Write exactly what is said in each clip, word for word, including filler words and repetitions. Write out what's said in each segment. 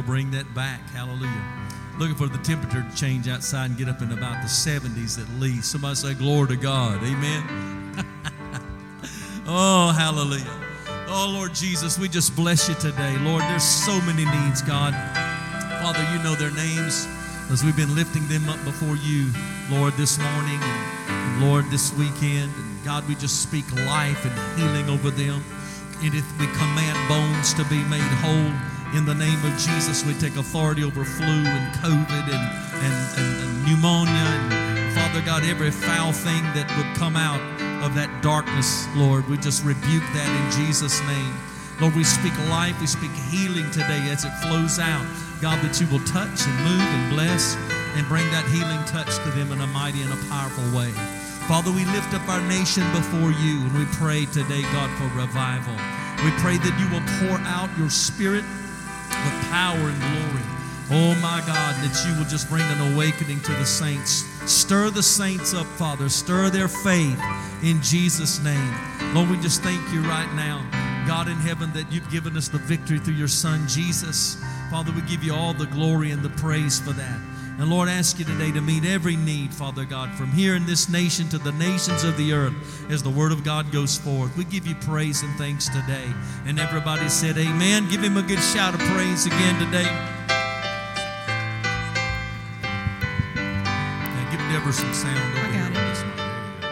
bring that back. Hallelujah. Looking for the temperature to change outside and get up in about the seventies at least. Somebody say glory to God. Amen. Oh, hallelujah. Oh, Lord Jesus, we just bless you today. Lord, there's so many needs, God. Father, you know their names as we've been lifting them up before you, Lord, this morning and, and Lord, this weekend. And God, we just speak life and healing over them. And if we command bones to be made whole in the name of Jesus, we take authority over flu and COVID and, and, and, and pneumonia. And Father God, every foul thing that would come out of that darkness, Lord, we just rebuke that in Jesus' name. Lord, we speak life, we speak healing today as it flows out. God, that you will touch and move and bless and bring that healing touch to them in a mighty and a powerful way. Father, we lift up our nation before you, and we pray today, God, for revival. We pray that you will pour out your Spirit with power and glory. Oh, my God, that you will just bring an awakening to the saints. Stir the saints up, Father. Stir their faith in Jesus' name. Lord, we just thank you right now, God in heaven, that you've given us the victory through your Son, Jesus. Father, we give you all the glory and the praise for that. And Lord, I ask you today to meet every need, Father God, from here in this nation to the nations of the earth as the word of God goes forth. We give you praise and thanks today. And everybody said amen. Give him a good shout of praise again today. Now give Deborah some sound over here on this one.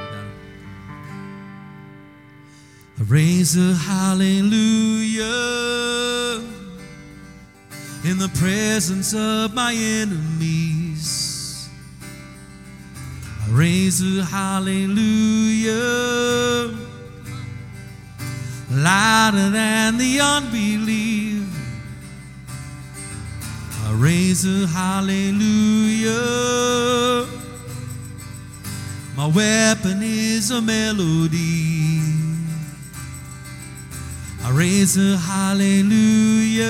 I raise a hallelujah in the presence of my enemies. I raise a hallelujah louder than the unbelief. I raise a hallelujah. My weapon is a melody. I raise a hallelujah.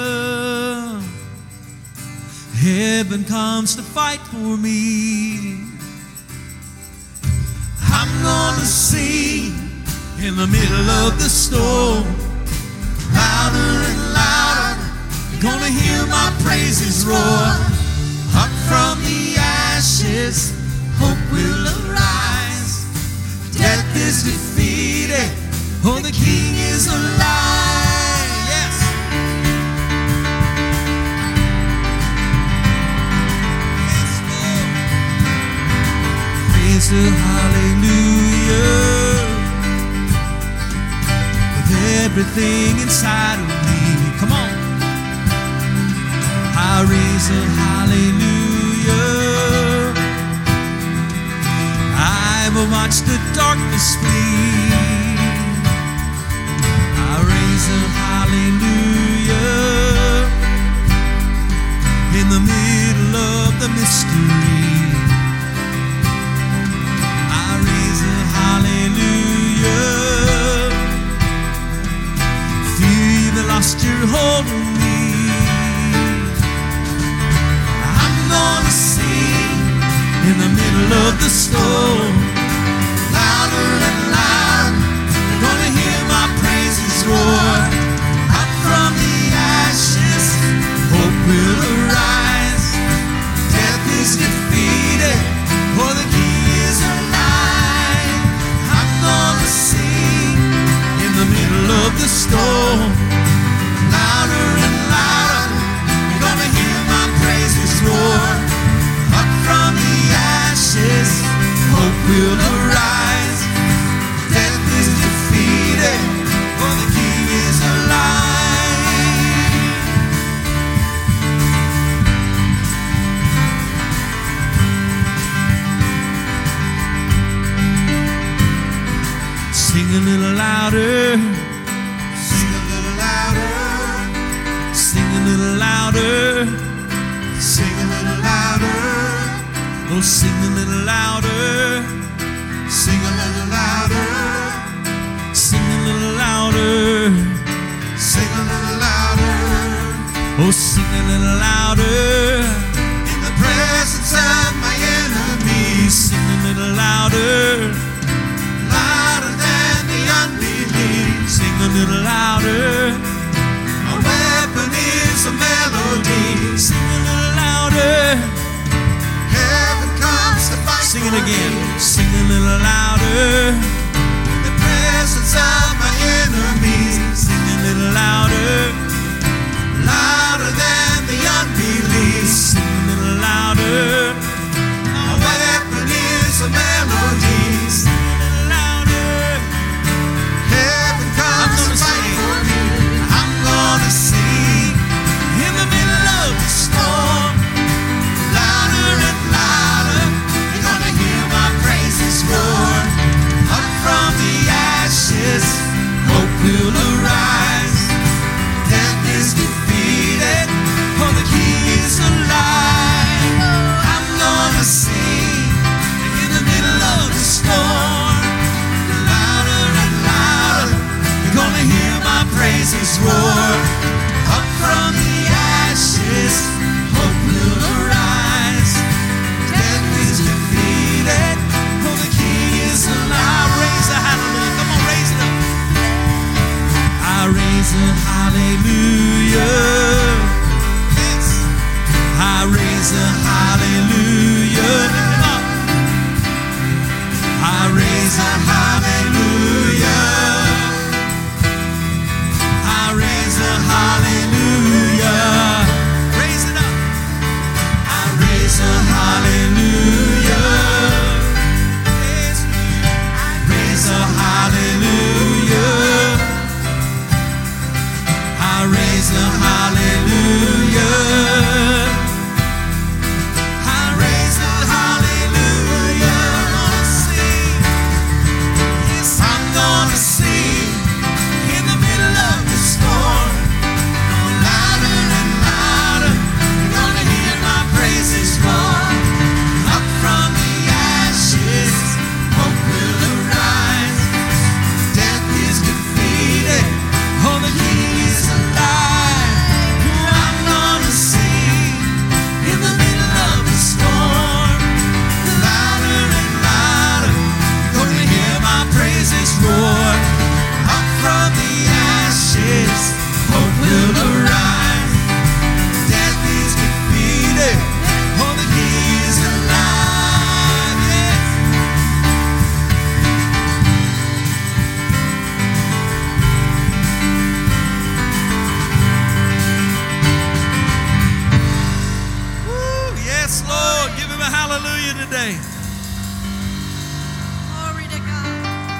Heaven comes to fight for me. I'm gonna sing in the middle of the storm, louder and louder. You're gonna hear my praises roar. Up from the ashes, hope will arise. Death is defeated, oh, the King is alive. Yes. Yes, Lord. Praise the hallelujah with everything inside of me. Come on. I raise a hallelujah. I will watch the darkness flee. Hallelujah in the middle of the mystery. I raise a hallelujah. If you even lost your hold on me, I'm gonna sing in the middle of the storm, louder and louder. You're gonna hear my praises roar. From the ashes, hope will arise. Death is defeated, for the King is alive. I'm gonna sing in the middle of the storm, louder and louder. You're gonna hear my praises roar. Up from the ashes, hope will arise. Death is defeated, for the King is alive. Sing a little louder. Sing a little louder. Sing a little louder. Sing a little louder. Oh, sing a little louder. Sing a little louder. Sing a little louder. Sing a little louder. Oh, sing a little louder. In the presence of my enemies. Sing a little louder. Louder than the unbelief. Sing a little louder. My weapon is a melody. Sing it again. Sing a little louder. In the presence of my enemies. Sing a little louder. Louder than the unbelief. Sing a little louder. My weapon is a melody. Sing a little louder. Heaven comes to fight for me. I'm gonna sing In the middle of the storm. louder and louder. You're gonna hear my praises roar. Up from the ashes, hope will arise. Death is defeated, for the King is alive. I'm gonna sing in the middle of the storm. Louder and louder, you're gonna hear my praises roar. Up from the ashes, hope will arise. Death is defeated, for the King is alive. Raise a hallelujah. Come on, raise it up. I raise a hallelujah. Yes. I raise a hallelujah. Lift it up. I raise a hallelujah. I raise a hallelujah. Raise it up. I raise a hallelujah. Raise a hallelujah. I raise a hallelujah. I raise a hallelujah. I'm gonna sing. Yes, I'm gonna sing in the middle of the storm. Louder and louder, you're gonna hear my praises roar. Up from the ashes, hope will arise. Death is defeated, Oh, the King is alive. I'm gonna sing in the middle of the storm. Louder and louder, you're gonna hear my praises roar. Up from the ashes, hope will arise. Death is defeated, oh, the King is alive. Yes. Woo, yes, Lord. Give him a hallelujah today. Glory to God.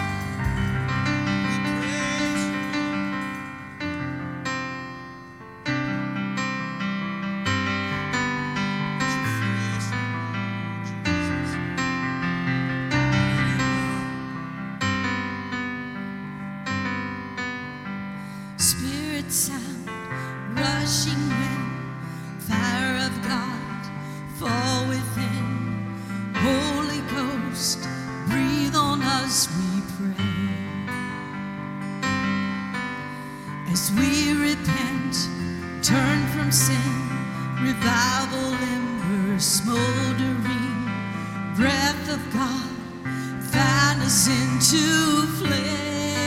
Spirit sound, rushing wind, fire of God, fall within. Holy Ghost, breathe on us, we pray. As we repent, turn from sin, revival embers smoldering, breath of God, fan us into flame.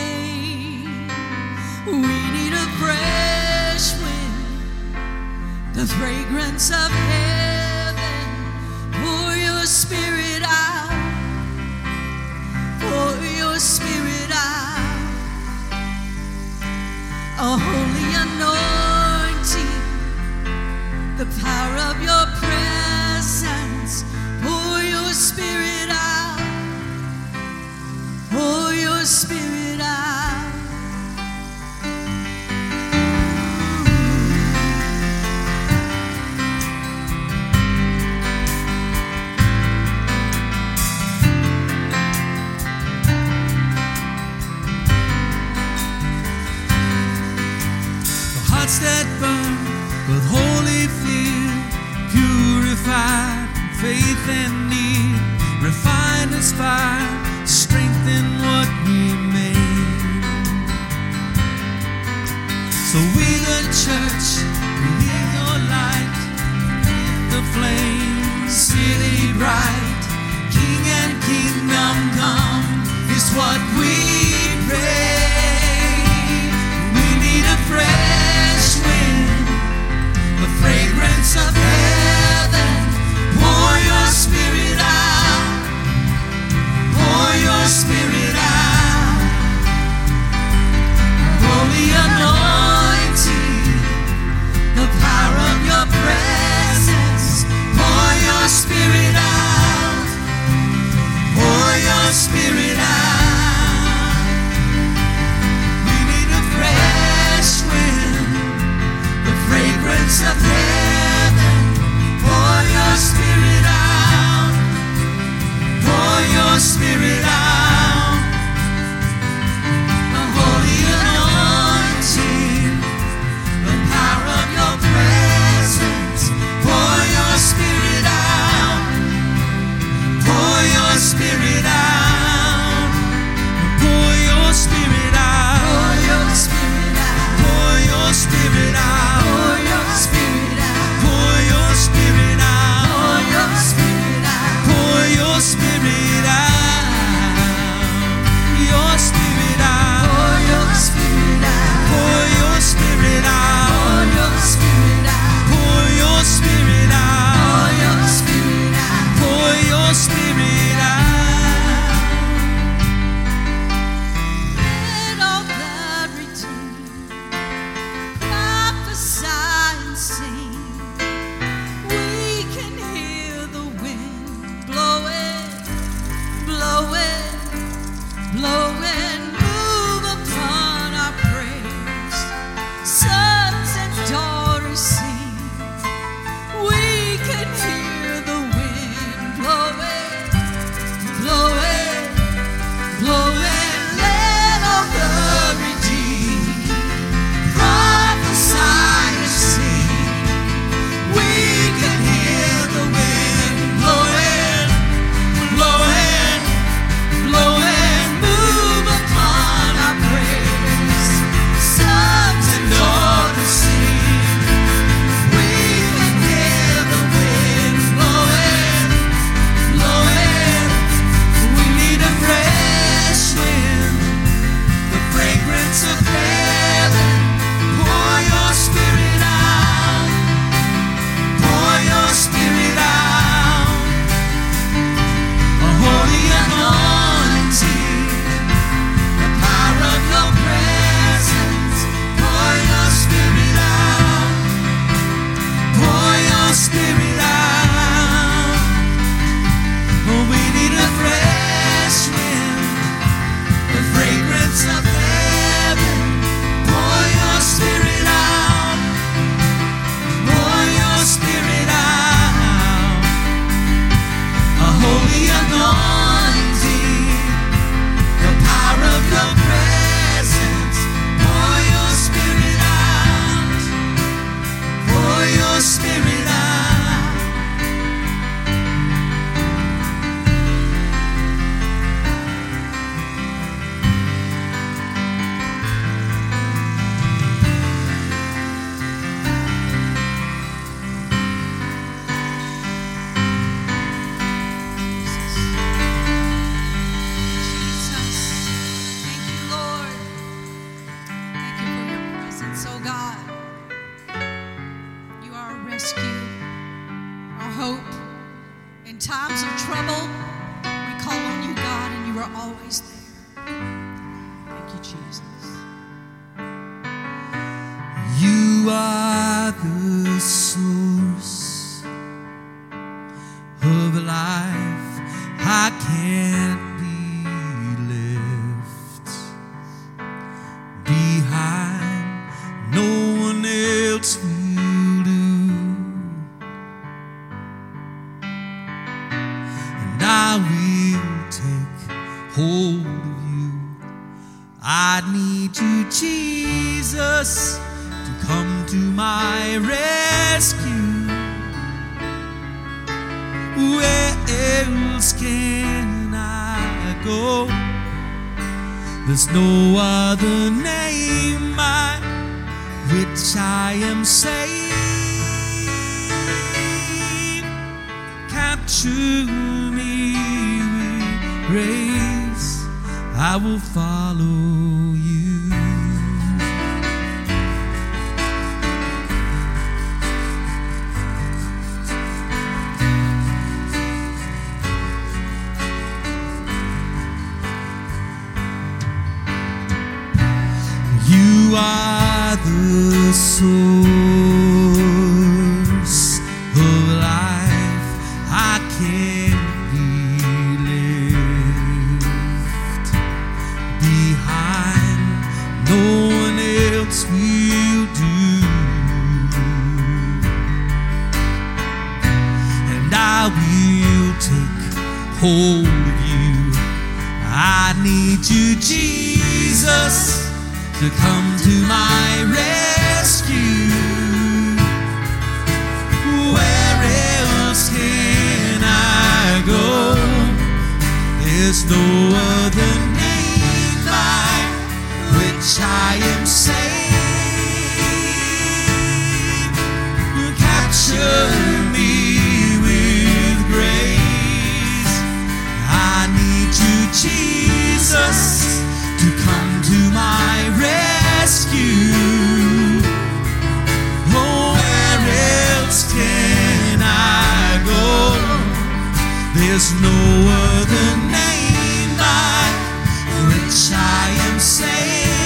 We need a fresh wind, the fragrance of heaven. Pour your spirit out, pour your spirit out. A holy anointing, the power of your presence. Pour your spirit out, pour your spirit out. Hearts that burn with holy fear, purified in faith and need, refined as fire, strengthen what we made. So we the church, we need your light, the flame, city bright, King and kingdom come is what we pray. We need a fresh wind, the fragrance of heaven. Pour your spirit out, Spirit out. Pour your Spirit out. We need a fresh wind, the fragrance of heaven. Pour your Spirit out. Pour your Spirit out. The holy anointing, the power of your presence. Pour your Spirit out. Pour your Spirit out. Pour your Spirit out. Pour your Spirit out. Pour your Spirit out. Pour your Spirit out. Pour your Spirit out. Pour your Spirit out. Pour your Spirit out. Your Spirit out. Pour your Spirit out. Pour your Spirit out. Pour your Spirit out. Pour your Spirit out. Pour your Spirit out. Pour your Spirit out. Let all that redeemed prophesy and sing. We can hear the wind blowing, blowing, blowing, move upon our praise. Sons and daughters sing. We can hear the wind blowing, blowing, blowing. Let all the redeemed prophesy and sing. We can hear the wind blowing, blowing, blowing, move upon our praise. Sons and daughters sing. We can hear the wind blowing, blowing. We need a fresh wind, the fragrance of heaven. Pour your Spirit out. Pour your Spirit out. A holy anointing, the power of your presence. Pour your Spirit out. Pour your Spirit out. Oh, we need a fresh wind, the fragrance of heaven. Pour your Spirit out. Pour your Spirit out. A holy anointing, the power of your presence. Pour your Spirit out. Pour your Spirit out. Jesus. Thank you, Lord. Thank you for your presence, oh God. You are our rescue, our hope. In times of trouble, we call on you, God, and you are always there. Thank you, Jesus. You are the source of life. I can't be left behind. No one else will do. And I will take hold of you. I need you, Jesus, to come to my rescue. Where else can I go? There's no other name by which I am saved. Capture me with grace. I will follow you. You are the source of life. I hold of you. I need you, Jesus, to come to my rescue. Where else can I go? There's no other name by which I am saved. Capture me with grace. I need you, Jesus, to come to my rescue. Oh, where else can I go? There's no other name by which I am saved.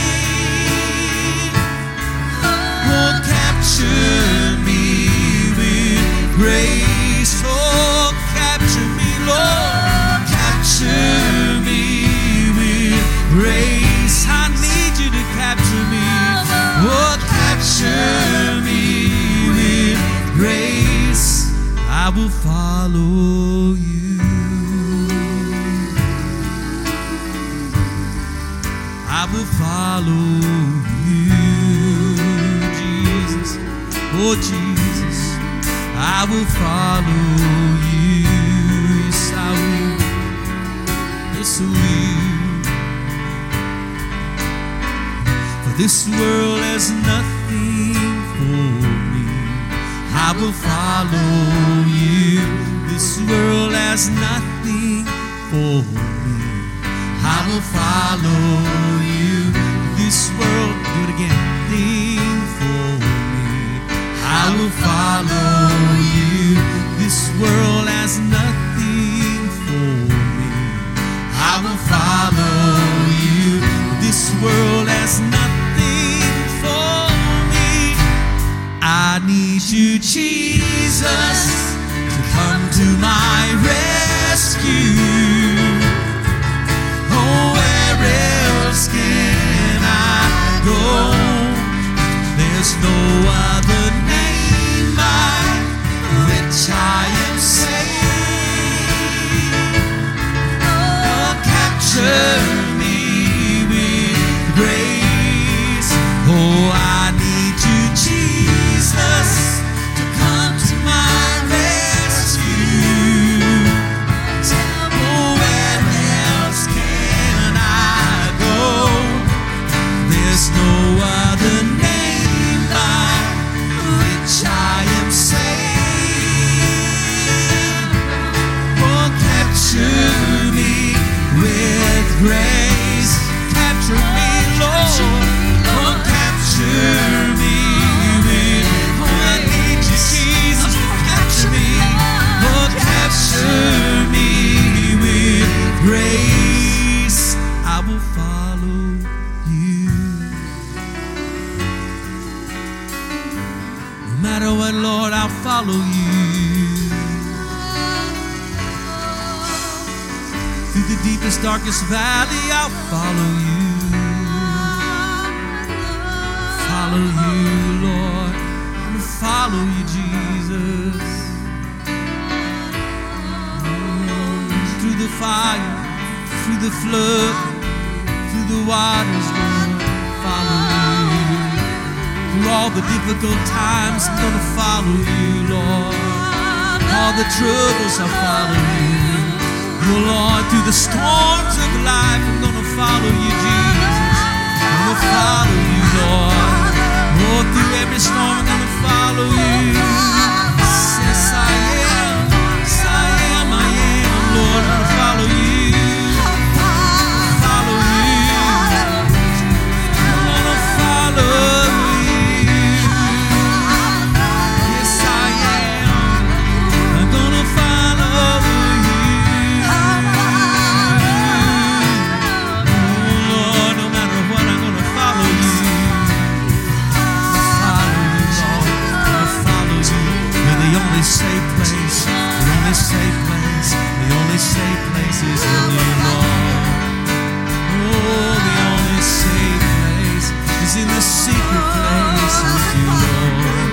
Oh, capture me with grace. Oh, capture me, Lord. Capture me with grace. I need you to capture me. Oh, capture me with grace. I will follow you. I will follow you, Jesus. Oh, Jesus, I will follow you. Yes, I will. Yes, I will. For this world has nothing for me. I will follow you. This world has nothing for me. I will follow you. This world, do it again. Thing for me. I will follow you. This world has nothing for me. I will follow you. This world has nothing for me. I need you, Jesus, to come to my rescue. Oh, where else can I go? There's no other name by which I am saved. Oh, capture me with grace. Oh, I need you, Jesus, to come to my rescue. Oh, where else can I go? There's no other name by which I am saved. Oh, capture me with grace. Capture me, Lord. Oh, capture me with, oh, I need you, Jesus, to capture me. Oh, capture me with grace. I will follow you. No matter what, Lord, I'll follow you. Through the deepest, darkest valley, I'll follow you. Follow you, Lord. I'm gonna follow you, Jesus. Oh, through the fire, through the flood, through the waters, Lord, follow you. Through all the difficult times, I'm gonna follow you, Lord. All the troubles, I'll follow you. Oh, Lord, through the storms of life, I'm gonna follow you, Jesus. I'm gonna follow you, Lord. Oh, through every storm, I'm gonna follow you. Yes, I am. Yes, I am. I am, Lord. I'm gonna follow you. Follow you. I'm gonna follow you. Yes, I am. I'm gonna follow you. Oh, Lord, no matter what, I'm gonna follow you. The only safe place, the only safe place, the only safe place is in you, Lord. Oh, the only safe place is in the secret place with you, Lord.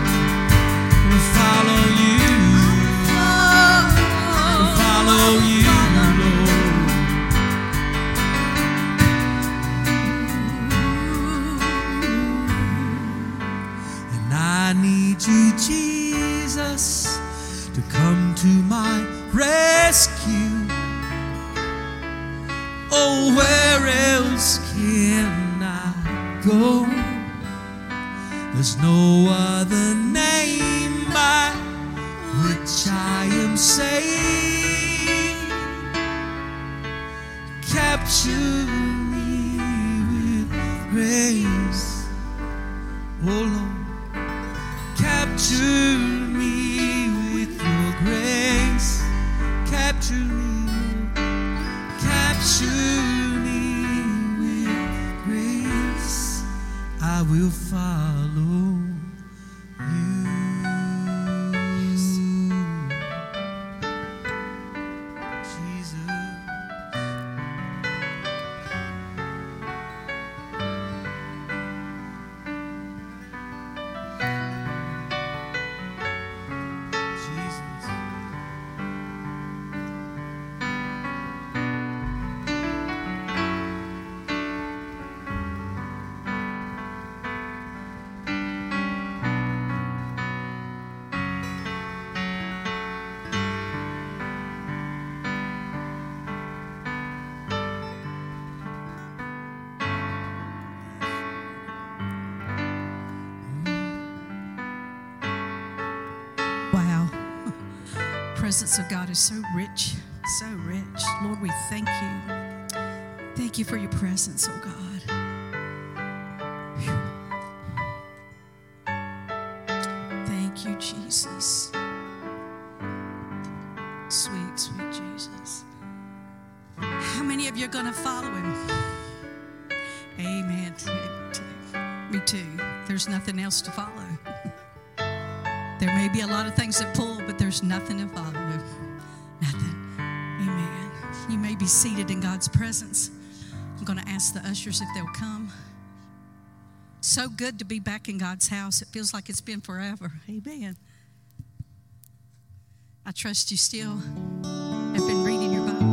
We'll follow you. We'll follow you. to come to my rescue. Oh, where else can I go? There's no other name by which I am saved. Capture me with grace, oh Lord. Capture me with your grace. Capture me, capture me with grace. I will follow you. Jesus. Wow. Presence of God is so rich, so rich. Lord, we thank you. Thank you for your presence, oh God. Whew. Thank you, Jesus. Sweet, sweet Jesus. How many of you are going to follow him? Amen. Me too. There's nothing else to follow. There may be a lot of things that pull, but there's nothing to follow. Nothing. Amen. You may be seated in God's presence. I'm going to ask the ushers if they'll come. So good to be back in God's house. It feels like it's been forever. Amen. I trust you still have been reading your Bible.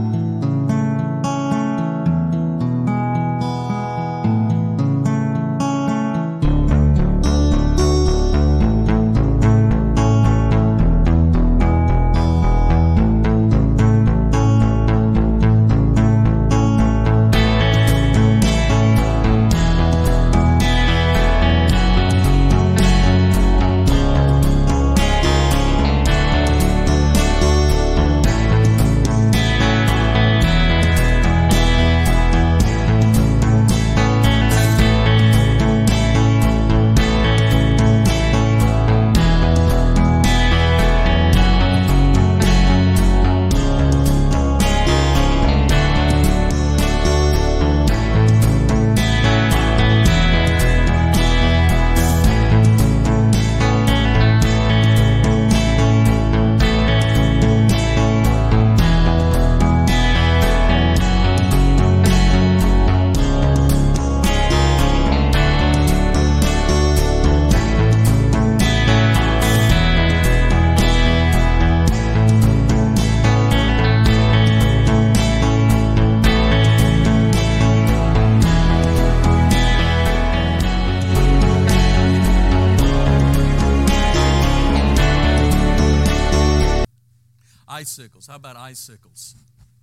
Icicles. How about icicles?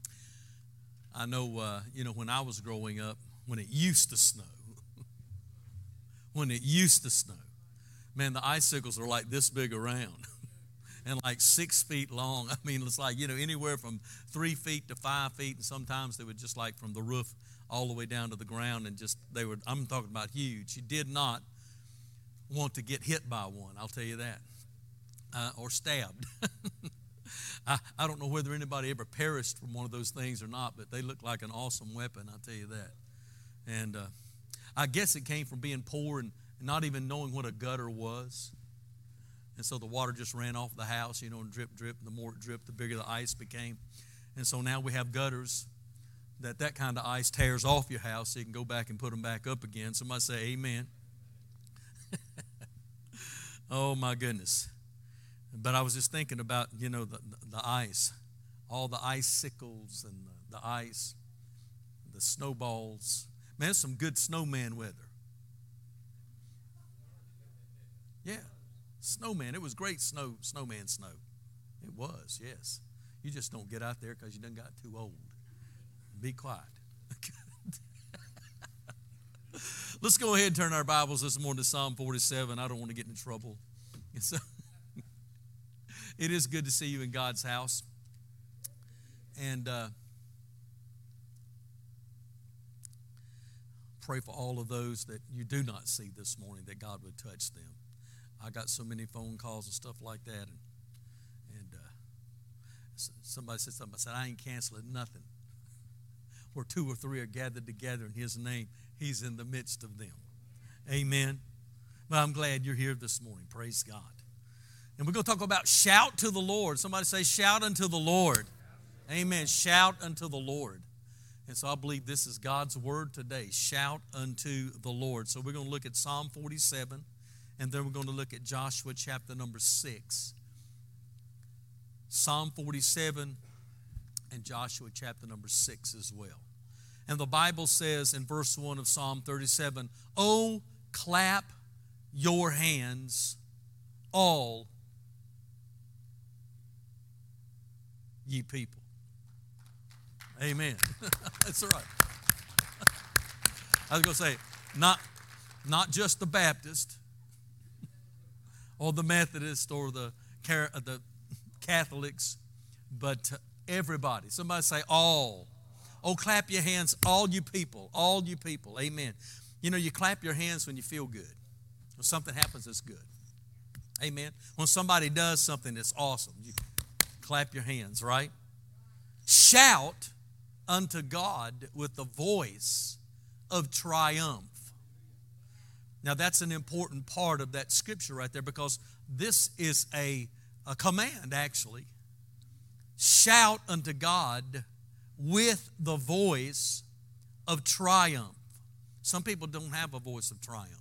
I know, uh, you know, when I was growing up, when it used to snow, when it used to snow, man, the icicles are like this big around and like six feet long. I mean, it's like, you know, anywhere from three feet to five feet, and sometimes they would just like from the roof all the way down to the ground, and just, they were, I'm talking about huge. You did not want to get hit by one, I'll tell you that, uh, or stabbed. I, I don't know whether anybody ever perished from one of those things or not, but they look like an awesome weapon, I'll tell you that. And uh, I guess it came from being poor and not even knowing what a gutter was. And so the water just ran off the house, you know, and drip, drip. And the more it dripped, the bigger the ice became. And so now we have gutters that that kind of ice tears off your house so you can go back and put them back up again. Somebody say amen. Oh, my goodness. But I was just thinking about, you know, the, the, the ice, all the icicles and the, the ice, the snowballs. Man, it's some good snowman weather. Yeah, snowman. It was great snow, snowman snow. It It was, yes. You just don't get out there because you done got too old. Be quiet. Let's go ahead and turn our Bibles this morning to Psalm forty-seven. I don't want to get in trouble. So, it is good to see you in God's house. And uh, pray for all of those that you do not see this morning, that God would touch them. I got so many phone calls and stuff like that. And, and uh, somebody said something. I said, I ain't canceling nothing. Where two or three are gathered together in His name, He's in the midst of them. Amen. But I'm glad you're here this morning. Praise God. And we're going to talk about shout to the Lord. Somebody say, shout unto the Lord. Amen. Shout unto the Lord. And so I believe this is God's word today. Shout unto the Lord. So we're going to look at Psalm forty-seven, and then we're going to look at Joshua chapter number six. Psalm forty-seven and Joshua chapter number six as well. And the Bible says in verse one of Psalm thirty-seven, "Oh, clap your hands, all ye people." Amen. That's right. I was going to say, not, not just the Baptist or the Methodist or the, the Catholics, but everybody. Somebody say all. Oh, clap your hands, all you people, all you people. Amen. You know, you clap your hands when you feel good. When something happens that's good. Amen. When somebody does something that's awesome, you clap your hands, right? Shout unto God with the voice of triumph. Now, that's an important part of that scripture right there, because this is a, a command, actually. Shout unto God with the voice of triumph. Some people don't have a voice of triumph.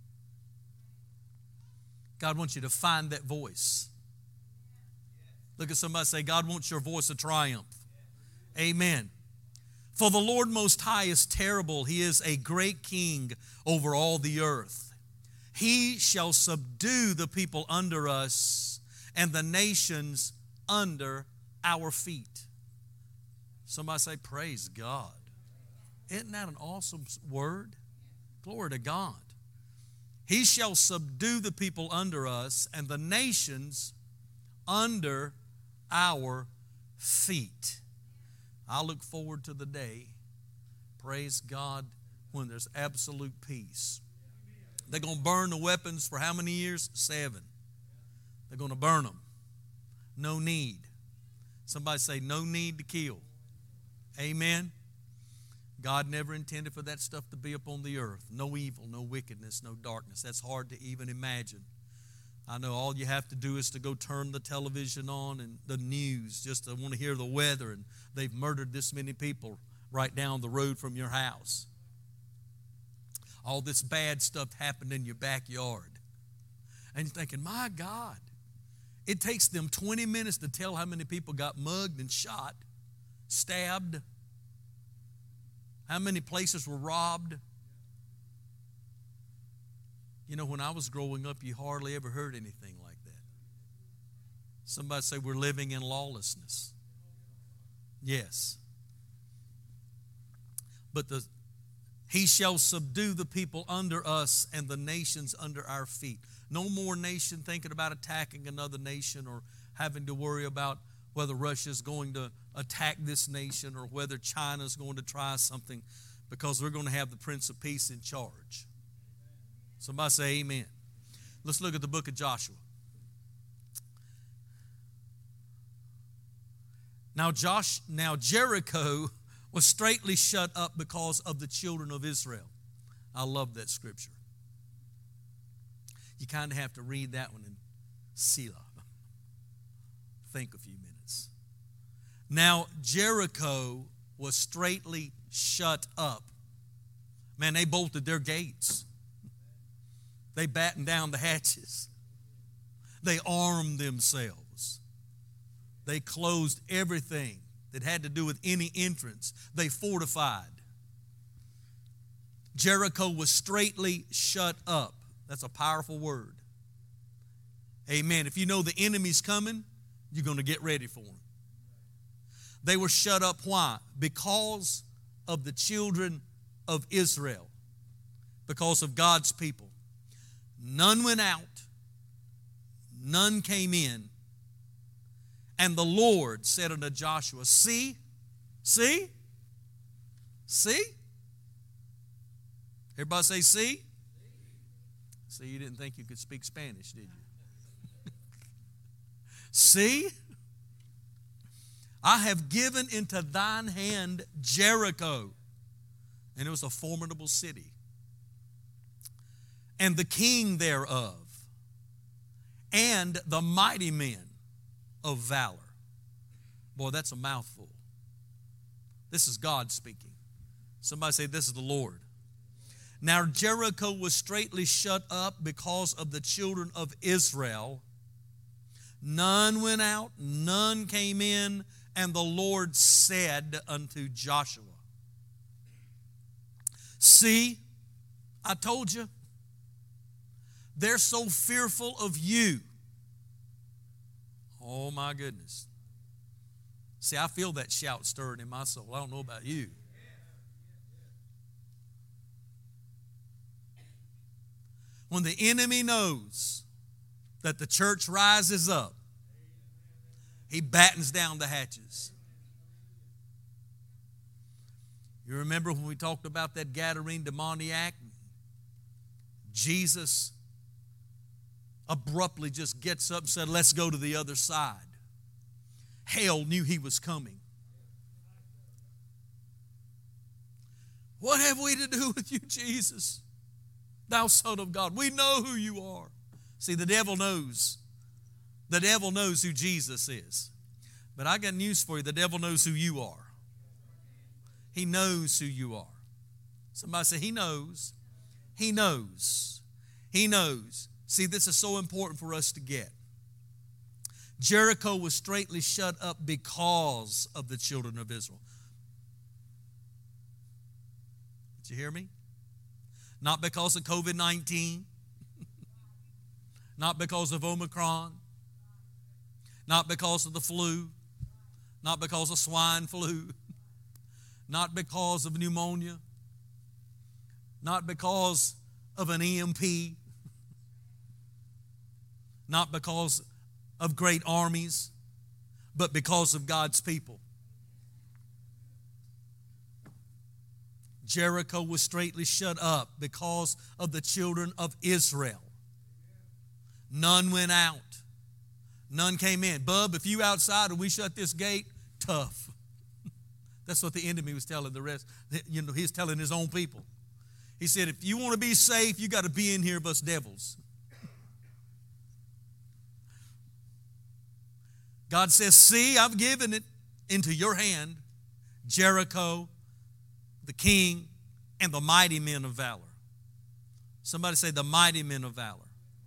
God wants you to find that voice. Look at somebody, say, God wants your voice of triumph. Amen. For the Lord Most High is terrible. He is a great king over all the earth. He shall subdue the people under us and the nations under our feet. Somebody say, praise God. Isn't that an awesome word? Glory to God. He shall subdue the people under us and the nations under our feet. I look forward to the day, praise God, when there's absolute peace. They're going to burn the weapons for how many years? Seven. They're going to burn them. No need. Somebody say, no need to kill. Amen. God never intended for that stuff to be upon the earth. No evil, no wickedness, no darkness. That's hard to even imagine. I know all you have to do is to go turn the television on and the news just to want to hear the weather, and they've murdered this many people right down the road from your house. All this bad stuff happened in your backyard. And you're thinking, my God, it takes them twenty minutes to tell how many people got mugged and shot, stabbed, how many places were robbed. You know, when I was growing up, you hardly ever heard anything like that. Somebody say, we're living in lawlessness. Yes. But the He shall subdue the people under us and the nations under our feet. No more nation thinking about attacking another nation or having to worry about whether Russia's going to attack this nation or whether China's going to try something, because we're going to have the Prince of Peace in charge. Somebody say amen. Let's look at the book of Joshua. Now, Josh, now Jericho was straitly shut up because of the children of Israel. I love that scripture. You kind of have to read that one in Selah. Think a few minutes. Now, Jericho was straitly shut up. Man, they bolted their gates. They battened down the hatches. They armed themselves. They closed everything that had to do with any entrance. They fortified. Jericho was straitly shut up. That's a powerful word. Amen. If you know the enemy's coming, you're going to get ready for them. They were shut up. Why? Because of the children of Israel. Because of God's people. None went out. None came in. And the Lord said unto Joshua, see, see, see. Everybody say, see. See, you didn't think you could speak Spanish, did you? See, I have given into thine hand Jericho. And it was a formidable city. And the king thereof, and the mighty men of valor. Boy, that's a mouthful. This is God speaking. Somebody say, this is the Lord. Now Jericho was straitly shut up because of the children of Israel. None went out, none came in, and the Lord said unto Joshua, see, I told you, they're so fearful of you. Oh my goodness. See, I feel that shout stirring in my soul. I don't know about you. When the enemy knows that the church rises up, he battens down the hatches. You remember when we talked about that Gadarene demoniac? Jesus abruptly just gets up and said, let's go to the other side. Hell knew he was coming. What have we to do with you, Jesus? Thou Son of God. We know who you are. See, the devil knows. The devil knows who Jesus is. But I got news for you. The devil knows who you are. He knows who you are. Somebody say, he knows. He knows. He knows. See, this is so important for us to get. Jericho was straitly shut up because of the children of Israel. Did you hear me? Not because of covid nineteen. Not because of Omicron. Not because of the flu. Not because of swine flu. Not because of pneumonia. Not because of an E M P. Not because of great armies, but because of God's people. Jericho was straitly shut up because of the children of Israel. None went out. None came in. Bub, if you outside and we shut this gate, tough. That's what the enemy was telling the rest. You know, he's telling his own people. He said, if you want to be safe, you got to be in here of us devils. God says, see, I've given it into your hand, Jericho, the king, and the mighty men of valor. Somebody say, the mighty men of valor.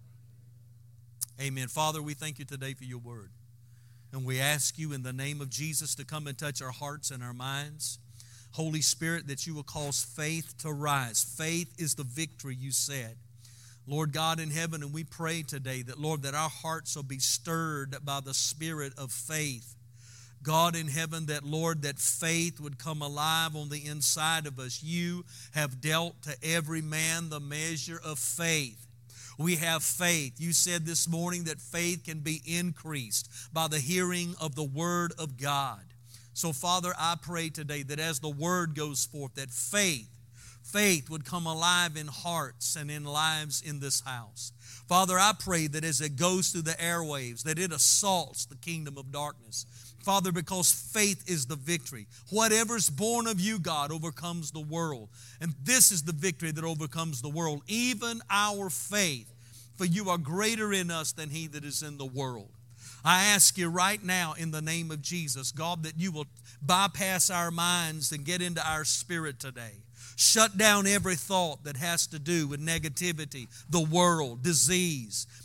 Amen. Father, we thank you today for your word. And we ask you in the name of Jesus to come and touch our hearts and our minds. Holy Spirit, that you will cause faith to rise. Faith is the victory, you said. Lord God in heaven, and we pray today that, Lord, that our hearts will be stirred by the spirit of faith. God in heaven, that, Lord, that faith would come alive on the inside of us. You have dealt to every man the measure of faith. We have faith. You said this morning that faith can be increased by the hearing of the word of God. So, Father, I pray today that as the word goes forth, that faith, faith would come alive in hearts and in lives in this house. Father, I pray that as it goes through the airwaves, that it assaults the kingdom of darkness. Father, because faith is the victory. Whatever's born of you, God, overcomes the world. And this is the victory that overcomes the world, even our faith. For you are greater in us than he that is in the world. I ask you right now in the name of Jesus, God, that you will bypass our minds and get into our spirit today. Shut down every thought that has to do with negativity, the world, disease,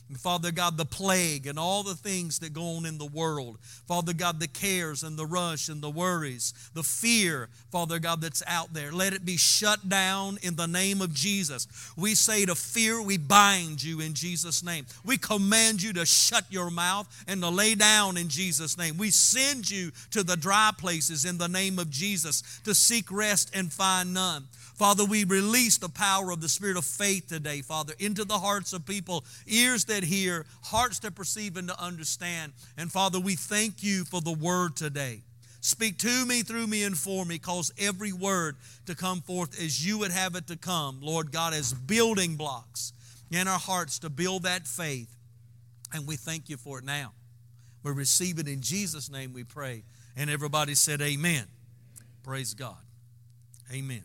Father God, the plague and all the things that go on in the world. Father God, the cares and the rush and the worries, the fear, Father God, that's out there. Let it be shut down in the name of Jesus. We say to fear, we bind you in Jesus' name. We command you to shut your mouth and to lay down in Jesus' name. We send you to the dry places in the name of Jesus to seek rest and find none. Father, we release the power of the Spirit of faith today, Father, into the hearts of people, ears that hear, hearts that perceive and to understand. And Father, we thank you for the word today. Speak to me, through me, and for me. Cause every word to come forth as you would have it to come, Lord God, as building blocks in our hearts to build that faith. And we thank you for it now. We receive it in Jesus' name, we pray. And everybody said amen. Praise God. Amen.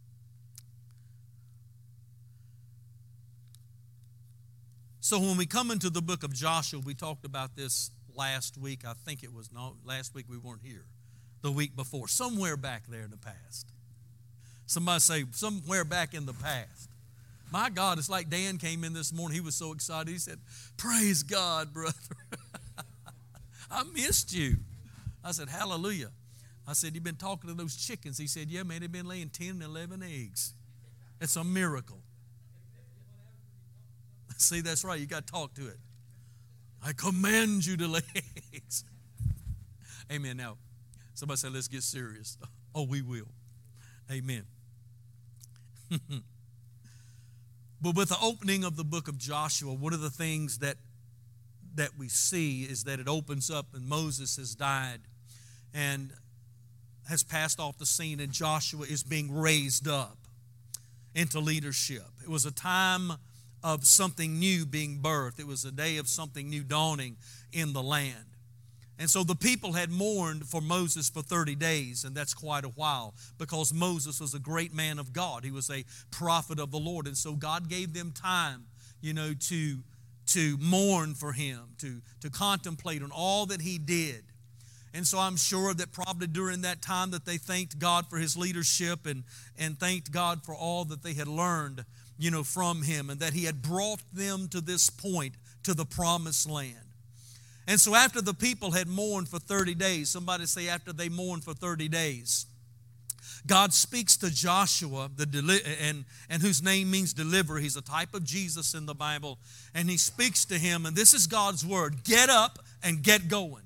So when we come into the book of Joshua, we talked about this last week. I think it was, no, last week we weren't here. The week before, somewhere back there in the past. Somebody say, somewhere back in the past. My God, it's like Dan came in this morning. He was so excited. He said, praise God, brother. I missed you. I said, hallelujah. I said, you've been talking to those chickens. He said, yeah, man, they've been laying ten and eleven eggs. It's a miracle. See, that's right. You got to talk to it. I command you to lay eggs. Amen. Now, somebody say, let's get serious. Oh, we will. Amen. But with the opening of the book of Joshua, one of the things that, that we see is that it opens up and Moses has died and has passed off the scene, and Joshua is being raised up into leadership. It was a time of something new being birthed. It was a day of something new dawning in the land. And so the people had mourned for Moses for thirty days, and that's quite a while, because Moses was a great man of God. He was a prophet of the Lord, and so God gave them time, you know, to, to mourn for him, to, to contemplate on all that he did. And so I'm sure that probably during that time that they thanked God for his leadership and, and thanked God for all that they had learned, you know, from him, and that he had brought them to this point, to the promised land. And so after the people had mourned for thirty days, somebody say after they mourned for thirty days, God speaks to Joshua, the deli- and, and whose name means deliverer. He's a type of Jesus in the Bible. And he speaks to him, and this is God's word: get up and get going.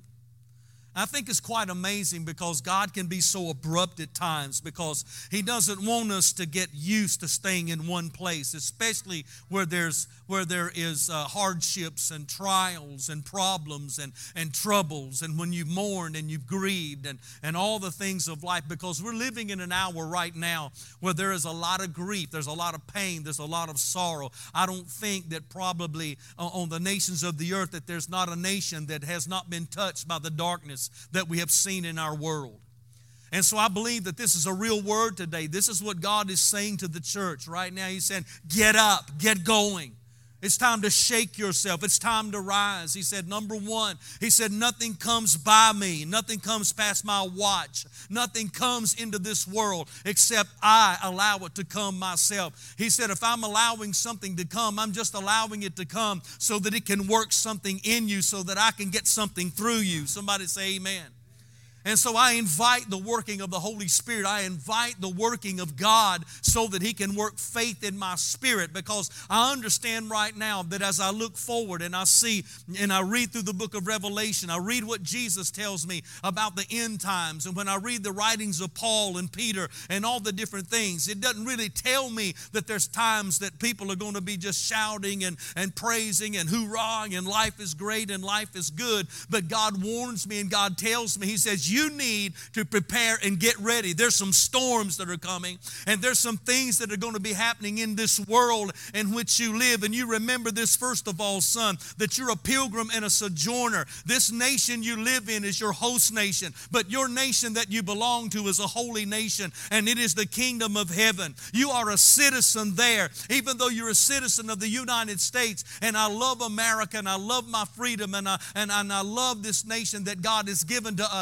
I think it's quite amazing, because God can be so abrupt at times, because he doesn't want us to get used to staying in one place, especially where there's where there is uh, hardships and trials and problems and, and troubles, and when you've mourned and you've grieved and, and all the things of life, because we're living in an hour right now where there is a lot of grief, there's a lot of pain, there's a lot of sorrow. I don't think that probably uh, on the nations of the earth that there's not a nation that has not been touched by the darkness that we have seen in our world. And so I believe that this is a real word today. This is what God is saying to the church right now. He's saying, get up, get going. It's time to shake yourself. It's time to rise. He said, number one, he said, nothing comes by me. Nothing comes past my watch. Nothing comes into this world except I allow it to come myself. He said, if I'm allowing something to come, I'm just allowing it to come so that it can work something in you, so that I can get something through you. Somebody say amen. And so I invite the working of the Holy Spirit. I invite the working of God so that he can work faith in my spirit, because I understand right now that as I look forward and I see and I read through the book of Revelation, I read what Jesus tells me about the end times, and when I read the writings of Paul and Peter and all the different things, it doesn't really tell me that there's times that people are going to be just shouting and, and praising and hoorahing and life is great and life is good. But God warns me and God tells me, he says, you need to prepare and get ready. There's some storms that are coming, and there's some things that are going to be happening in this world in which you live. And you remember this, first of all, son, that you're a pilgrim and a sojourner. This nation you live in is your host nation, but your nation that you belong to is a holy nation, and it is the kingdom of heaven. You are a citizen there, even though you're a citizen of the United States. And I love America, and I love my freedom, and I, and, and I love this nation that God has given to us. I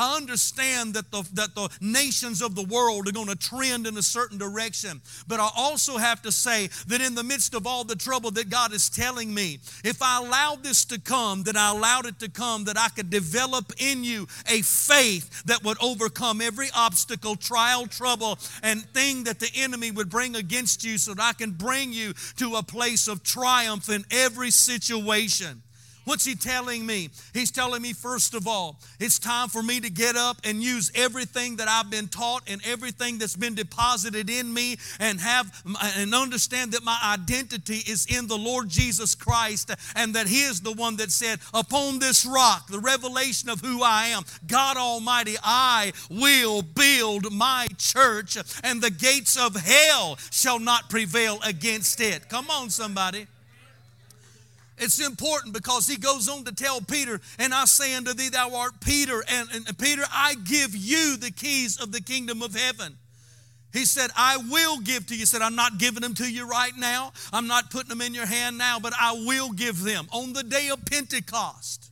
I understand that the, that the nations of the world are going to trend in a certain direction. But I also have to say that in the midst of all the trouble that God is telling me, if I allowed this to come, then I allowed it to come that I could develop in you a faith that would overcome every obstacle, trial, trouble, and thing that the enemy would bring against you, so that I can bring you to a place of triumph in every situation. What's he telling me? He's telling me, first of all, it's time for me to get up and use everything that I've been taught and everything that's been deposited in me, and have and understand that my identity is in the Lord Jesus Christ, and that he is the one that said, upon this rock, the revelation of who I am, God Almighty, I will build my church, and the gates of hell shall not prevail against it. Come on, somebody. It's important because he goes on to tell Peter, and I say unto thee, thou art Peter, and, and Peter, I give you the keys of the kingdom of heaven. He said, I will give to you. He said, I'm not giving them to you right now. I'm not putting them in your hand now, but I will give them. On the day of Pentecost,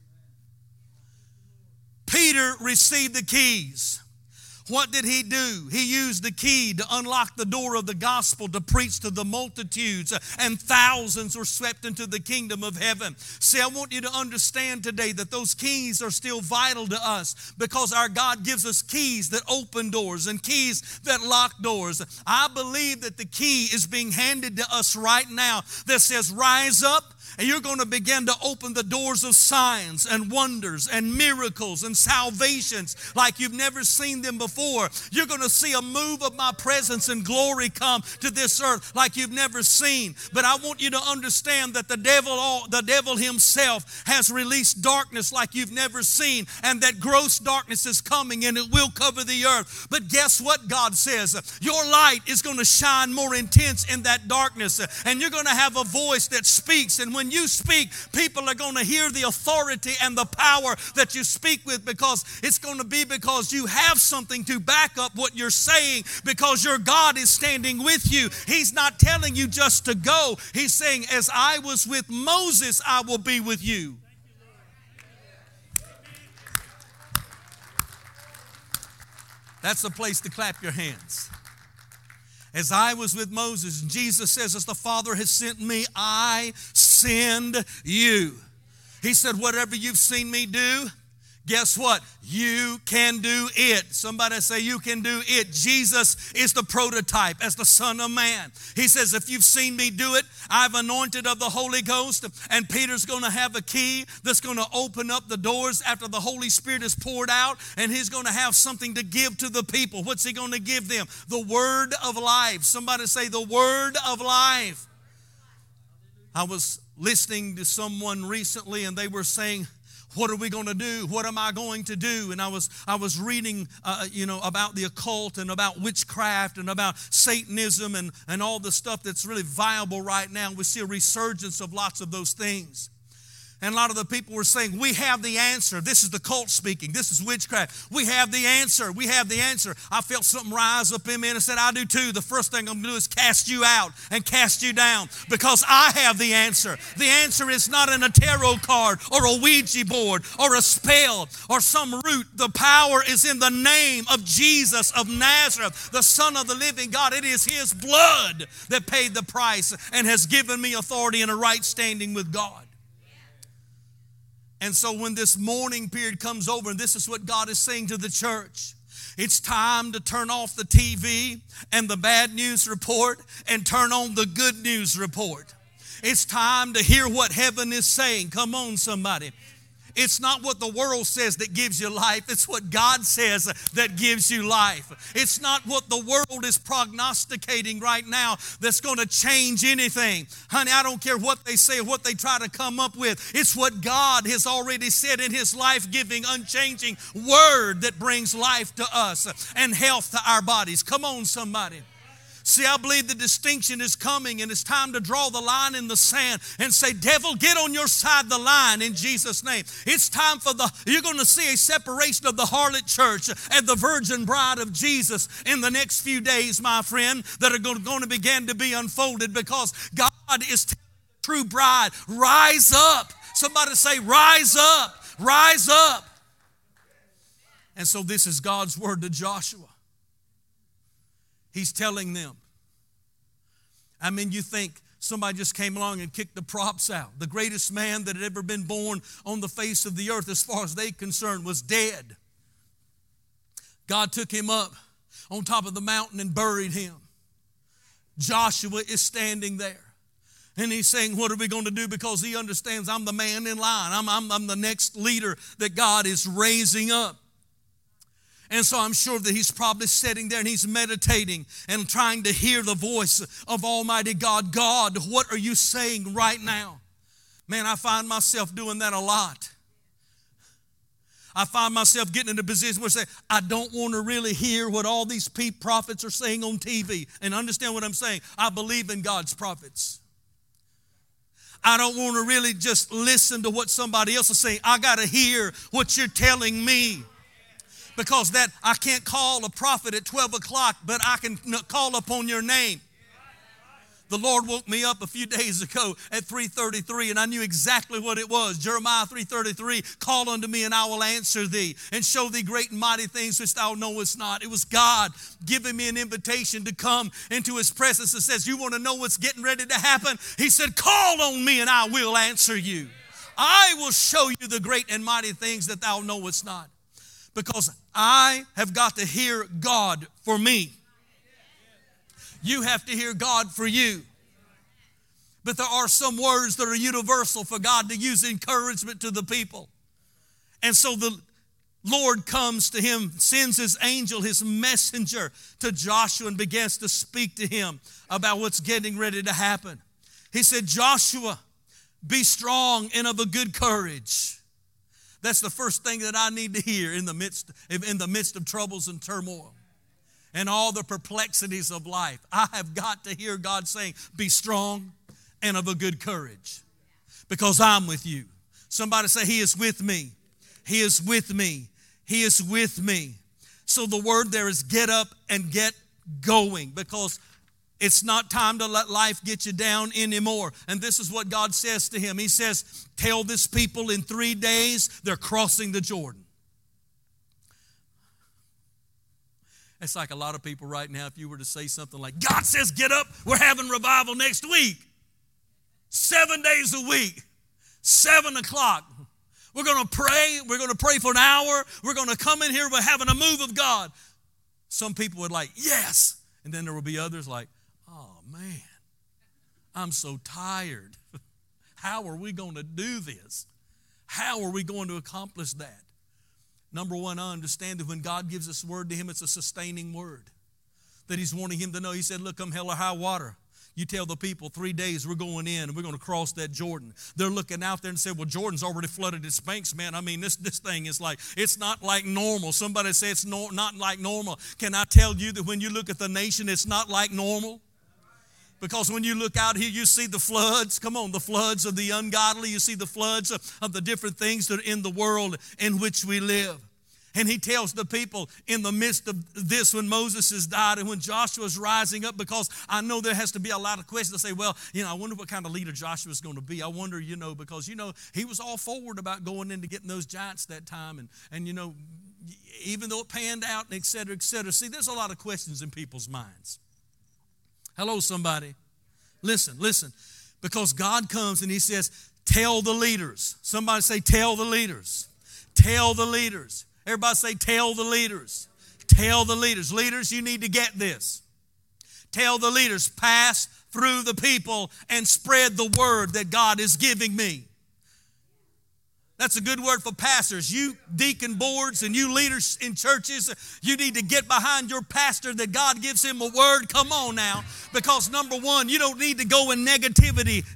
Peter received the keys. What did he do? He used the key to unlock the door of the gospel to preach to the multitudes, and thousands were swept into the kingdom of heaven. See, I want you to understand today that those keys are still vital to us, because our God gives us keys that open doors and keys that lock doors. I believe that the key is being handed to us right now that says, rise up. And you're going to begin to open the doors of signs and wonders and miracles and salvations like you've never seen them before. You're going to see a move of my presence and glory come to this earth like you've never seen. But I want you to understand that the devil, the devil himself has released darkness like you've never seen, and that gross darkness is coming and it will cover the earth. But guess what God says? Your light is going to shine more intense in that darkness, and you're going to have a voice that speaks. And when When you speak, people are going to hear the authority and the power that you speak with, because it's going to be because you have something to back up what you're saying, because your God is standing with you. He's not telling you just to go. He's saying, as I was with Moses, I will be with you. That's the place to clap your hands. As I was with Moses, and Jesus says, as the Father has sent me, I send you. He said, whatever you've seen me do, guess what? You can do it. Somebody say, you can do it. Jesus is the prototype as the Son of Man. He says, if you've seen me do it, I've anointed of the Holy Ghost, and Peter's going to have a key that's going to open up the doors after the Holy Spirit is poured out, and he's going to have something to give to the people. What's he going to give them? The word of life. Somebody say, the word of life. I was listening to someone recently, and they were saying, what are we going to do? What am I going to do? And I was I was reading, uh, you know, about the occult and about witchcraft and about Satanism and, and all the stuff that's really viable right now. We see a resurgence of lots of those things. And a lot of the people were saying, we have the answer. This is the cult speaking. This is witchcraft. We have the answer. We have the answer. I felt something rise up in me, and I said, I do too. The first thing I'm going to do is cast you out and cast you down, because I have the answer. The answer is not in a tarot card or a Ouija board or a spell or some root. The power is in the name of Jesus of Nazareth, the Son of the living God. It is his blood that paid the price and has given me authority and a right standing with God. And so when this mourning period comes over, and this is what God is saying to the church, it's time to turn off the T V and the bad news report and turn on the good news report. It's time to hear what heaven is saying. Come on, somebody. It's not what the world says that gives you life. It's what God says that gives you life. It's not what the world is prognosticating right now that's going to change anything. Honey, I don't care what they say or what they try to come up with. It's what God has already said in his life-giving, unchanging word that brings life to us and health to our bodies. Come on, somebody. See, I believe the distinction is coming, and it's time to draw the line in the sand and say, devil, get on your side of the line in Jesus' name. It's time for the, you're going to see a separation of the harlot church and the virgin bride of Jesus in the next few days, my friend, that are going to begin to be unfolded, because God is telling the true bride, rise up. Somebody say, rise up, rise up. And so this is God's word to Joshua. He's telling them. I mean, you think somebody just came along and kicked the props out. The greatest man that had ever been born on the face of the earth, as far as they concerned, was dead. God took him up on top of the mountain and buried him. Joshua is standing there. And he's saying, what are we going to do? Because he understands I'm the man in line. I'm, I'm, I'm the next leader that God is raising up. And so I'm sure that he's probably sitting there and he's meditating and trying to hear the voice of Almighty God. God, what are you saying right now? Man, I find myself doing that a lot. I find myself getting in a position where I say, I don't want to really hear what all these prophets are saying on T V. And understand what I'm saying. I believe in God's prophets. I don't want to really just listen to what somebody else is saying. I got to hear what you're telling me. Because that I can't call a prophet at twelve o'clock, but I can call upon your name. The Lord woke me up a few days ago at three thirty-three, and I knew exactly what it was. Jeremiah three thirty-three, call unto me and I will answer thee and show thee great and mighty things which thou knowest not. It was God giving me an invitation to come into his presence that says, you want to know what's getting ready to happen? He said, call on me and I will answer you. I will show you the great and mighty things that thou knowest not. Because I have got to hear God for me. You have to hear God for you. But there are some words that are universal for God to use encouragement to the people. And so the Lord comes to him, sends his angel, his messenger to Joshua and begins to speak to him about what's getting ready to happen. He said, Joshua, be strong and of a good courage. That's the first thing that I need to hear in the midst, in the midst of troubles and turmoil and all the perplexities of life. I have got to hear God saying, be strong and of a good courage because I'm with you. Somebody say, he is with me. He is with me. He is with me. So the word there is get up and get going, because it's not time to let life get you down anymore. And this is what God says to him. He says, tell this people in three days they're crossing the Jordan. It's like a lot of people right now, if you were to say something like, God says get up, we're having revival next week. Seven days a week, seven o'clock. We're going to pray. We're going to pray for an hour. We're going to come in here. We're having a move of God. Some people would like, yes. And then there will be others like, oh, man, I'm so tired. How are we going to do this? How are we going to accomplish that? Number one, I understand that when God gives us word to him, it's a sustaining word that he's wanting him to know. He said, look, come hell or high water. You tell the people three days we're going in and we're going to cross that Jordan. They're looking out there and say, well, Jordan's already flooded its banks, man. I mean, this, this thing is like, it's not like normal. Somebody say it's no, not like normal. Can I tell you that when you look at the nation, it's not like normal? Because when you look out here, you see the floods. Come on, the floods of the ungodly. You see the floods of, of the different things that are in the world in which we live. And he tells the people in the midst of this, when Moses has died and when Joshua is rising up, because I know there has to be a lot of questions to say, well, you know, I wonder what kind of leader Joshua is going to be. I wonder, you know, because, you know, he was all forward about going into getting those giants that time. And, and you know, even though it panned out and et cetera, et cetera. See, there's a lot of questions in people's minds. Hello, somebody. Listen, listen. Because God comes and he says, tell the leaders. Somebody say, tell the leaders. Tell the leaders. Everybody say, tell the leaders. Tell the leaders. Leaders, you need to get this. Tell the leaders, pass through the people and spread the word that God is giving me. That's a good word for pastors. You deacon boards and you leaders in churches, you need to get behind your pastor that God gives him a word. Come on now. Because number one, you don't need to go in negativity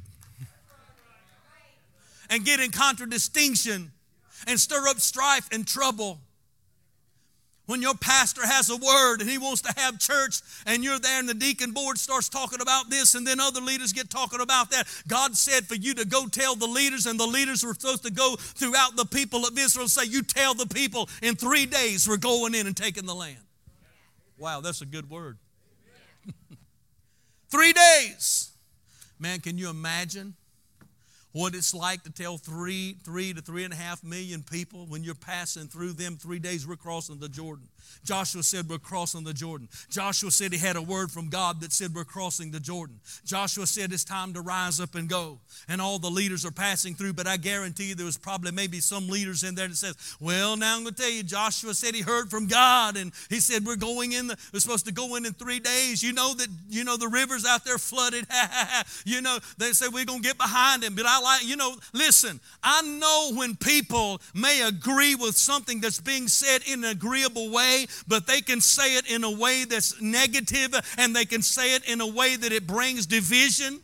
and get in contradistinction and stir up strife and trouble. When your pastor has a word and he wants to have church and you're there and the deacon board starts talking about this and then other leaders get talking about that. God said for you to go tell the leaders, and the leaders were supposed to go throughout the people of Israel and say, you tell the people in three days we're going in and taking the land. Wow, that's a good word. Three days. Man, can you imagine what it's like to tell three, three to three and a half million people when you're passing through them three days, we're crossing the Jordan. Joshua said we're crossing the Jordan. Joshua said he had a word from God that said we're crossing the Jordan. Joshua said it's time to rise up and go. And all the leaders are passing through, but I guarantee you there was probably maybe some leaders in there that says, well, now I'm going to tell you, Joshua said he heard from God, and he said we're going in, the, we're supposed to go in in three days. You know that, you know, the river's out there flooded. You know, they say we're going to get behind him. But I like, you know, listen, I know when people may agree with something that's being said in an agreeable way, but they can say it in a way that's negative, and they can say it in a way that it brings division.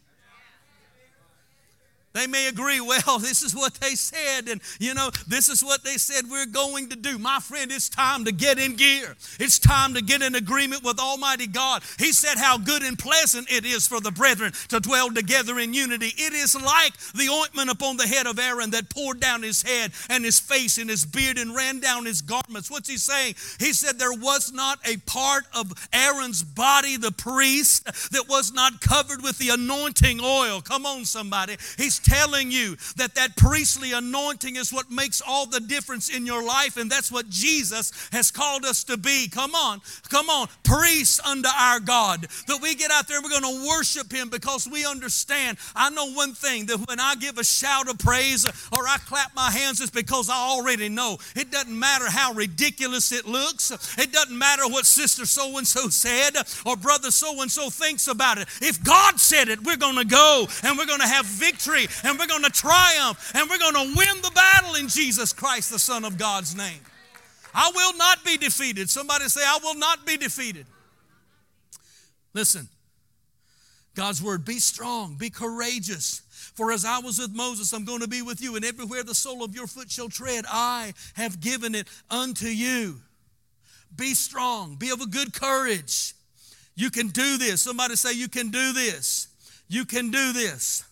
They may agree, well, this is what they said, and, you know, this is what they said we're going to do. My friend, it's time to get in gear. It's time to get in agreement with Almighty God. He said how good and pleasant it is for the brethren to dwell together in unity. It is like the ointment upon the head of Aaron that poured down his head and his face and his beard and ran down his garments. What's he saying? He said there was not a part of Aaron's body, the priest, that was not covered with the anointing oil. Come on, somebody. He's telling you that that priestly anointing is what makes all the difference in your life, and that's what Jesus has called us to be. Come on, come on, priests unto our God. That we get out there and we're going to worship Him because we understand. I know one thing, that when I give a shout of praise or I clap my hands, it's because I already know. It doesn't matter how ridiculous it looks. It doesn't matter what sister so-and-so said or brother so-and-so thinks about it. If God said it, we're going to go and we're going to have victory. And we're going to triumph, and we're going to win the battle in Jesus Christ, the Son of God's name. I will not be defeated. Somebody say, I will not be defeated. Listen, God's word, be strong, be courageous. For as I was with Moses, I'm going to be with you, and everywhere the sole of your foot shall tread, I have given it unto you. Be strong, be of a good courage. You can do this. Somebody say, you can do this. You can do this.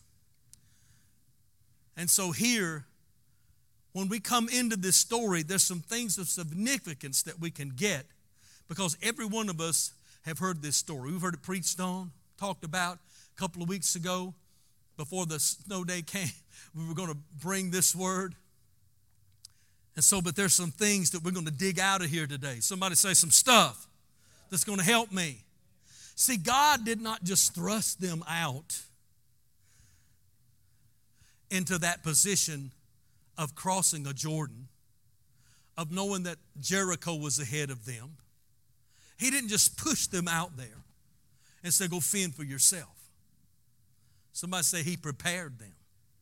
And so here, when we come into this story, there's some things of significance that we can get, because every one of us have heard this story. We've heard it preached on, talked about a couple of weeks ago. Before the snow day came, we were going to bring this word. And so, but there's some things that we're going to dig out of here today. Somebody say some stuff that's going to help me. See, God did not just thrust them out into that position of crossing a Jordan, of knowing that Jericho was ahead of them. He didn't just push them out there and say, go fend for yourself. Somebody say, He prepared them.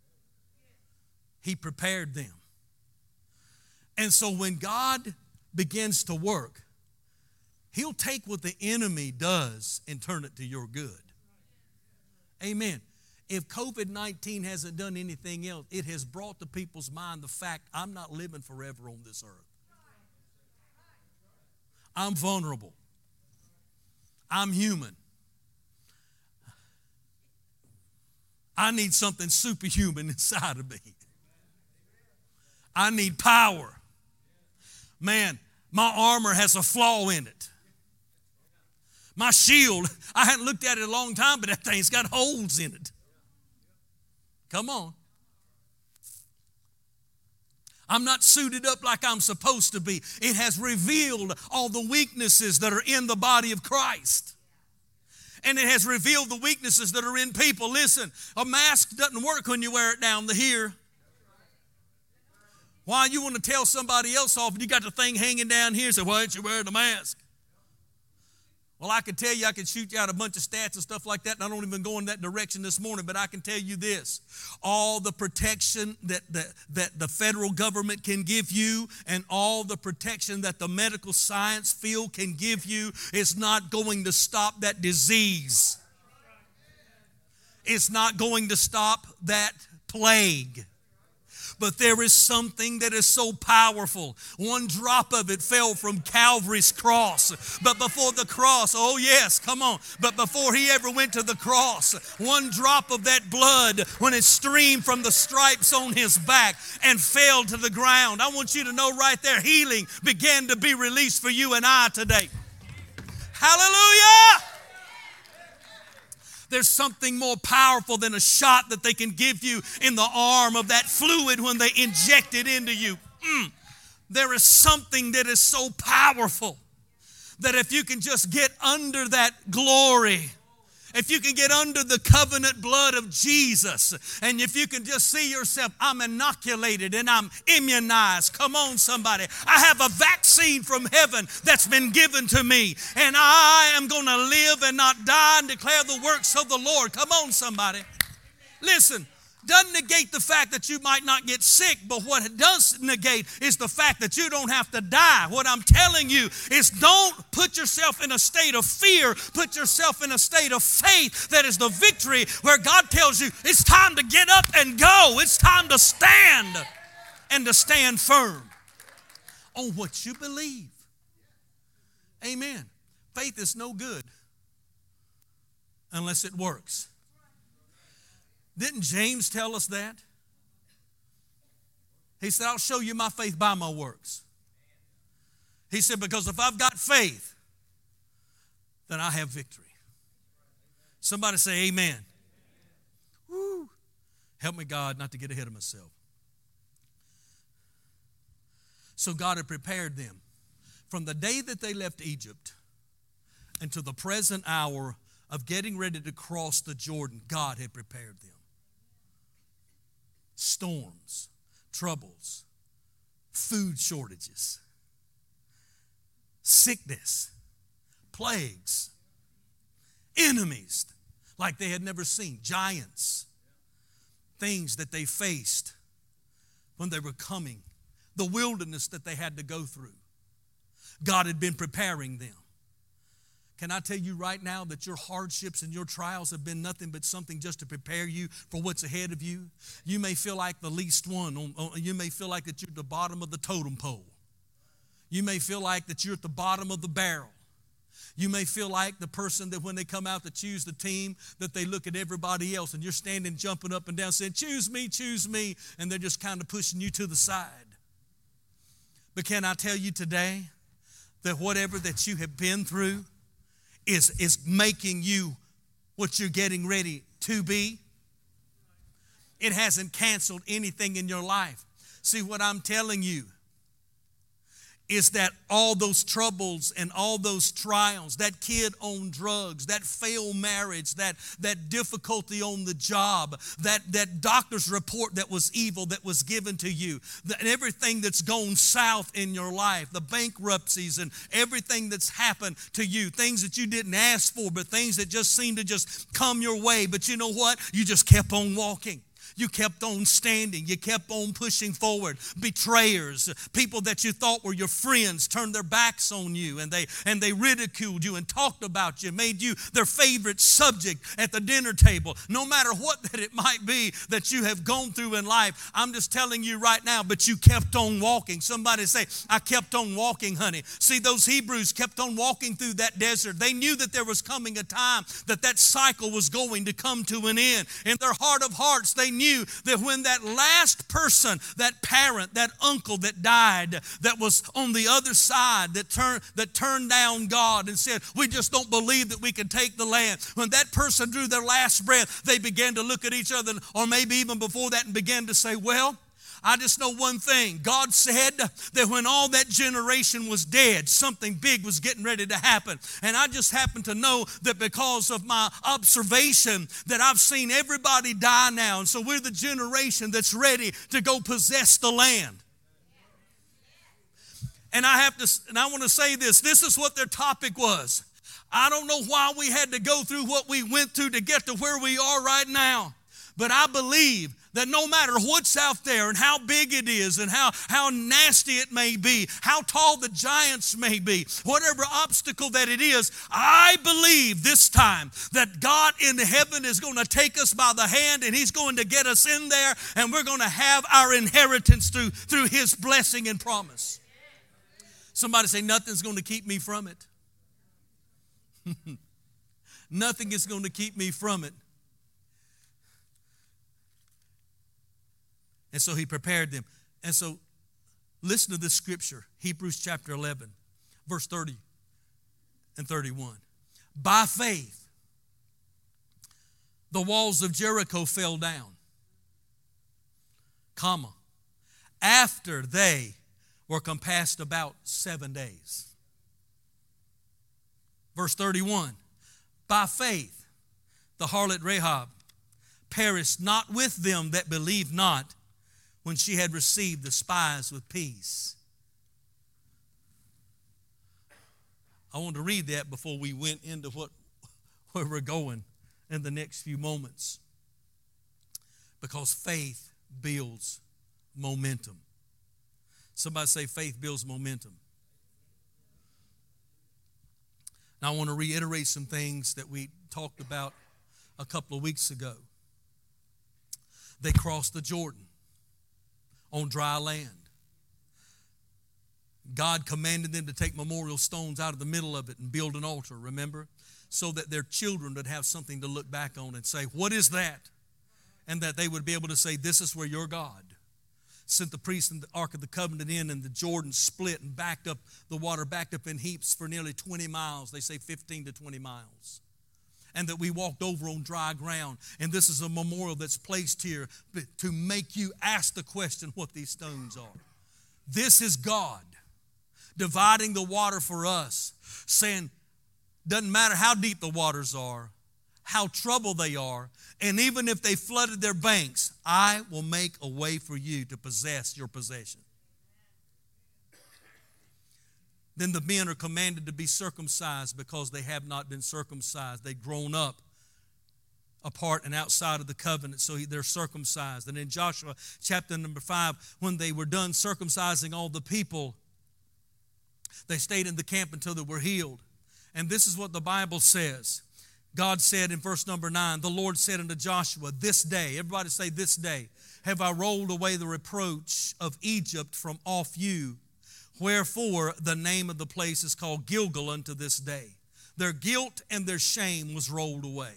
He prepared them. And so when God begins to work, He'll take what the enemy does and turn it to your good. Amen. If covid nineteen hasn't done anything else, it has brought to people's mind the fact, I'm not living forever on this earth. I'm vulnerable. I'm human. I need something superhuman inside of me. I need power. Man, my armor has a flaw in it. My shield, I hadn't looked at it a long time, but that thing's got holes in it. Come on. I'm not suited up like I'm supposed to be. It has revealed all the weaknesses that are in the body of Christ. And it has revealed the weaknesses that are in people. Listen, a mask doesn't work when you wear it down to here. Why you want to tell somebody else off and you got the thing hanging down here and say, why aren't you wearing a mask? Well, I could tell you, I could shoot you out a bunch of stats and stuff like that, and I don't even go in that direction this morning, but I can tell you this. All the protection that the, that the federal government can give you and all the protection that the medical science field can give you is not going to stop that disease. It's not going to stop that plague. But there is something that is so powerful. One drop of it fell from Calvary's cross. But before the cross, oh yes, come on. But before He ever went to the cross, one drop of that blood, when it streamed from the stripes on His back and fell to the ground, I want you to know right there, healing began to be released for you and I today. Hallelujah! There's something more powerful than a shot that they can give you in the arm of that fluid when they inject it into you. Mm. There is something that is so powerful that if you can just get under that glory, if you can get under the covenant blood of Jesus, and if you can just see yourself, I'm inoculated and I'm immunized. Come on, somebody. I have a vaccine from heaven that's been given to me, and I am going to live and not die and declare the works of the Lord. Come on, somebody. Listen. Doesn't negate the fact that you might not get sick, but what it does negate is the fact that you don't have to die. What I'm telling you is don't put yourself in a state of fear. Put yourself in a state of faith that is the victory where God tells you it's time to get up and go. It's time to stand and to stand firm on what you believe. Amen. Faith is no good unless it works. Didn't James tell us that? He said, I'll show you my faith by my works. He said, because if I've got faith, then I have victory. Somebody say amen. Woo. Help me, God, not to get ahead of myself. So God had prepared them from the day that they left Egypt until the present hour of getting ready to cross the Jordan. God had prepared them. Storms, troubles, food shortages, sickness, plagues, enemies like they had never seen, giants, things that they faced when they were coming, the wilderness that they had to go through. God had been preparing them. Can I tell you right now that your hardships and your trials have been nothing but something just to prepare you for what's ahead of you? You may feel like the least one. On, on, you may feel like that you're at the bottom of the totem pole. You may feel like that you're at the bottom of the barrel. You may feel like the person that when they come out to choose the team, that they look at everybody else and you're standing jumping up and down saying, choose me, choose me, and they're just kind of pushing you to the side. But can I tell you today that whatever that you have been through, Is, is making you what you're getting ready to be. It hasn't canceled anything in your life. See, what I'm telling you is that all those troubles and all those trials, that kid on drugs, that failed marriage, that, that difficulty on the job, that, that doctor's report that was evil that was given to you, that everything that's gone south in your life, the bankruptcies and everything that's happened to you, things that you didn't ask for, but things that just seemed to just come your way. But you know what? You just kept on walking. You kept on standing. You kept on pushing forward. Betrayers, people that you thought were your friends, turned their backs on you and they and they ridiculed you and talked about you, made you their favorite subject at the dinner table. No matter what that it might be that you have gone through in life, I'm just telling you right now, but you kept on walking. Somebody say, I kept on walking, honey. See, those Hebrews kept on walking through that desert. They knew that there was coming a time that that cycle was going to come to an end. In their heart of hearts, they knew that when that last person, that parent, that uncle that died, that was on the other side, that turned that turned down God and said, we just don't believe that we can take the land. When that person drew their last breath, they began to look at each other, or maybe even before that, and began to say, well, I just know one thing. God said that when all that generation was dead, something big was getting ready to happen. And I just happen to know that because of my observation that I've seen everybody die now. And so we're the generation that's ready to go possess the land. And I have to, and I want to say this. This is what their topic was. I don't know why we had to go through what we went through to get to where we are right now. But I believe that no matter what's out there and how big it is and how, how nasty it may be, how tall the giants may be, whatever obstacle that it is, I believe this time that God in heaven is going to take us by the hand and He's going to get us in there and we're going to have our inheritance through, through His blessing and promise. Somebody say, nothing's going to keep me from it. Nothing is going to keep me from it. And so He prepared them. And so listen to this scripture, Hebrews chapter eleven, verse thirty and thirty-one. By faith, the walls of Jericho fell down, comma, after they were compassed about seven days. Verse thirty-one, by faith the harlot Rahab perished not with them that believed not, when she had received the spies with peace. I want to read that before we went into what where we're going in the next few moments. Because faith builds momentum. Somebody say faith builds momentum. Now I want to reiterate some things that we talked about a couple of weeks ago. They crossed the Jordan on dry land. God commanded them to take memorial stones out of the middle of it and build an altar, remember? So that their children would have something to look back on and say, what is that? And that they would be able to say, this is where your God sent the priests and the Ark of the Covenant in, and the Jordan split and backed up, the water backed up in heaps for nearly twenty miles. They say fifteen to twenty miles. And that we walked over on dry ground. And this is a memorial that's placed here to make you ask the question what these stones are. This is God dividing the water for us, saying, doesn't matter how deep the waters are, how troubled they are, and even if they flooded their banks, I will make a way for you to possess your possession. Then the men are commanded to be circumcised because they have not been circumcised. They've grown up apart and outside of the covenant, so they're circumcised. And in Joshua chapter number five, when they were done circumcising all the people, they stayed in the camp until they were healed. And this is what the Bible says. God said in verse number nine, the Lord said unto Joshua, this day, everybody say this day, have I rolled away the reproach of Egypt from off you. Wherefore the name of the place is called Gilgal unto this day. Their guilt and their shame was rolled away.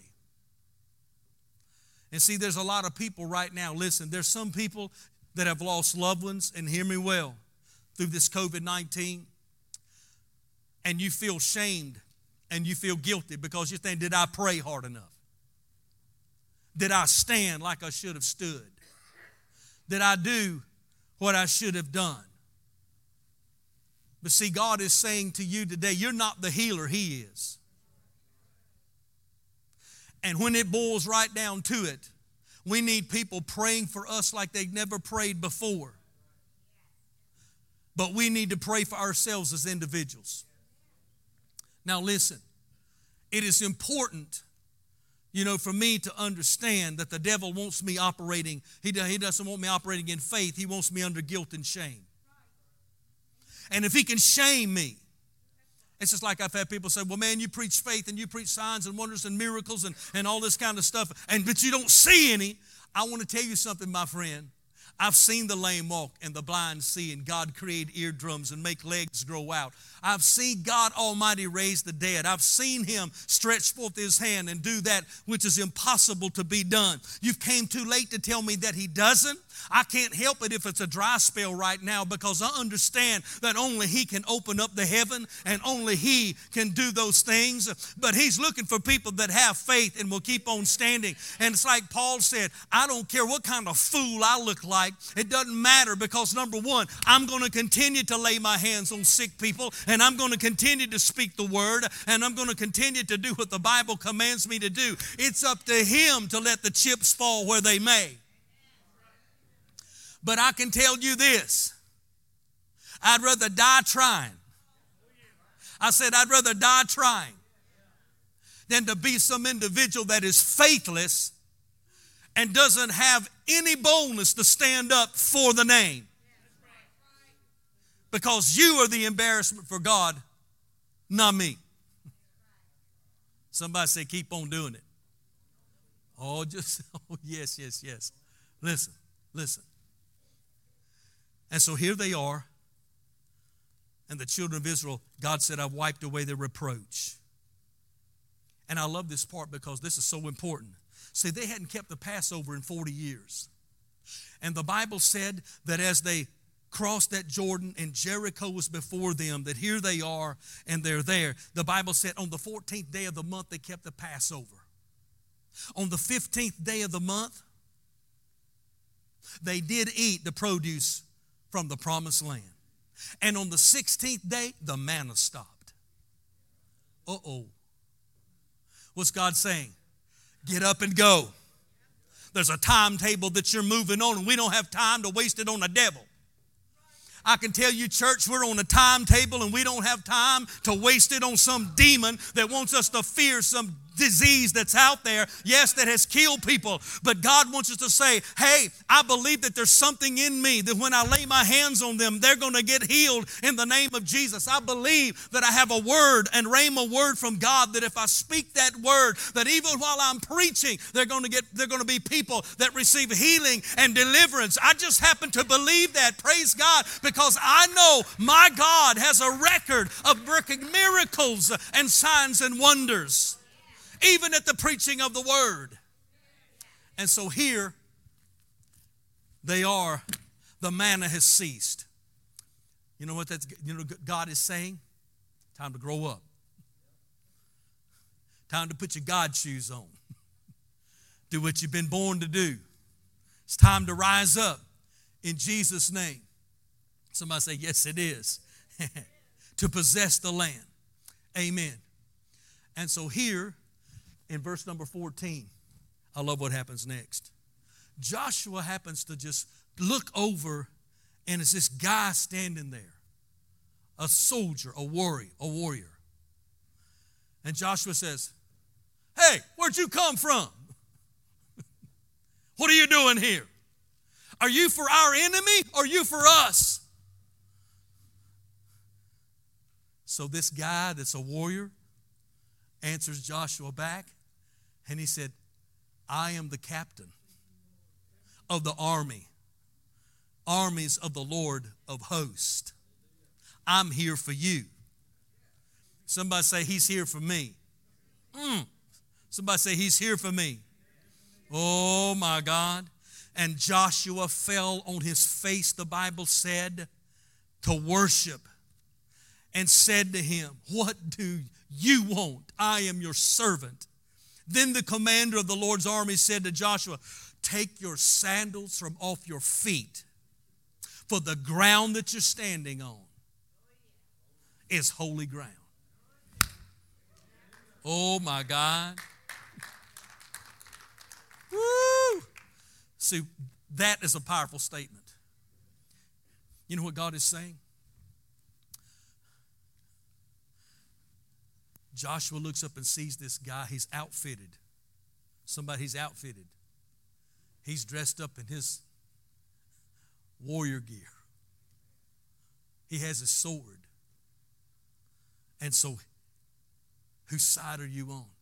And see, there's a lot of people right now, listen, there's some people that have lost loved ones, and hear me well, through this covid nineteen. And you feel shamed and you feel guilty because you think, did I pray hard enough? Did I stand like I should have stood? Did I do what I should have done? But see, God is saying to you today, you're not the healer, He is. And when it boils right down to it, we need people praying for us like they've never prayed before. But we need to pray for ourselves as individuals. Now listen, it is important, you know, for me to understand that the devil wants me operating, he, he doesn't want me operating in faith, he wants me under guilt and shame. And if he can shame me, it's just like I've had people say, well, man, you preach faith and you preach signs and wonders and miracles and, and all this kind of stuff, and but you don't see any. I want to tell you something, my friend. I've seen the lame walk and the blind see, and God create eardrums and make legs grow out. I've seen God Almighty raise the dead. I've seen Him stretch forth His hand and do that which is impossible to be done. You've came too late to tell me that He doesn't. I can't help it if it's a dry spell right now, because I understand that only He can open up the heaven and only He can do those things. But He's looking for people that have faith and will keep on standing. And it's like Paul said, I don't care what kind of fool I look like. It doesn't matter, because number one, I'm going to continue to lay my hands on sick people, and I'm going to continue to speak the word, and I'm going to continue to do what the Bible commands me to do. It's up to Him to let the chips fall where they may. But I can tell you this, I'd rather die trying. I said I'd rather die trying than to be some individual that is faithless and doesn't have any boldness to stand up for the name. Because you are the embarrassment for God, not me. Somebody say, keep on doing it. Oh, just, oh, yes, yes, yes. Listen, listen. And so here they are. And the children of Israel, God said, I've wiped away their reproach. And I love this part because this is so important. See, they hadn't kept the Passover in forty years. And the Bible said that as they crossed that Jordan and Jericho was before them, that here they are and they're there. The Bible said on the fourteenth day of the month they kept the Passover. On the fifteenth day of the month, they did eat the produce from the promised land. And on the sixteenth day, the manna stopped. Uh-oh. What's God saying? Get up and go. There's a timetable that you're moving on, and we don't have time to waste it on the devil. I can tell you, church, we're on a timetable, and we don't have time to waste it on some demon that wants us to fear some disease that's out there, yes, that has killed people. But God wants us to say, hey, I believe that there's something in me that when I lay my hands on them, they're going to get healed in the name of Jesus. I believe that I have a word and rhema word from God that if I speak that word, that even while I'm preaching, they're going to get, they're going to be people that receive healing and deliverance. I just happen to believe that, praise God, because I know my God has a record of working miracles and signs and wonders, even at the preaching of the word. And so here they are, the manna has ceased. You know what that's, you know, God is saying? Time to grow up. Time to put your God shoes on. Do what you've been born to do. It's time to rise up in Jesus' name. Somebody say, yes, it is. To possess the land. Amen. And so here, in verse number fourteen, I love what happens next. Joshua happens to just look over, and it's this guy standing there, a soldier, a warrior, a warrior. And Joshua says, hey, where'd you come from? What are you doing here? Are you for our enemy or are you for us? So this guy that's a warrior answers Joshua back, and he said, I am the captain of the army, armies of the Lord of hosts. I'm here for you. Somebody say, he's here for me. Mm. Somebody say, he's here for me. Oh my God. And Joshua fell on his face, the Bible said, to worship, and said to him, what do you want? I am your servant. Then the commander of the Lord's army said to Joshua, take your sandals from off your feet, for the ground that you're standing on is holy ground. Oh my God. Woo! See, that is a powerful statement. You know what God is saying? Joshua looks up and sees this guy. He's outfitted. Somebody he's outfitted. He's dressed up in his warrior gear. He has his sword. And so, whose side are you on?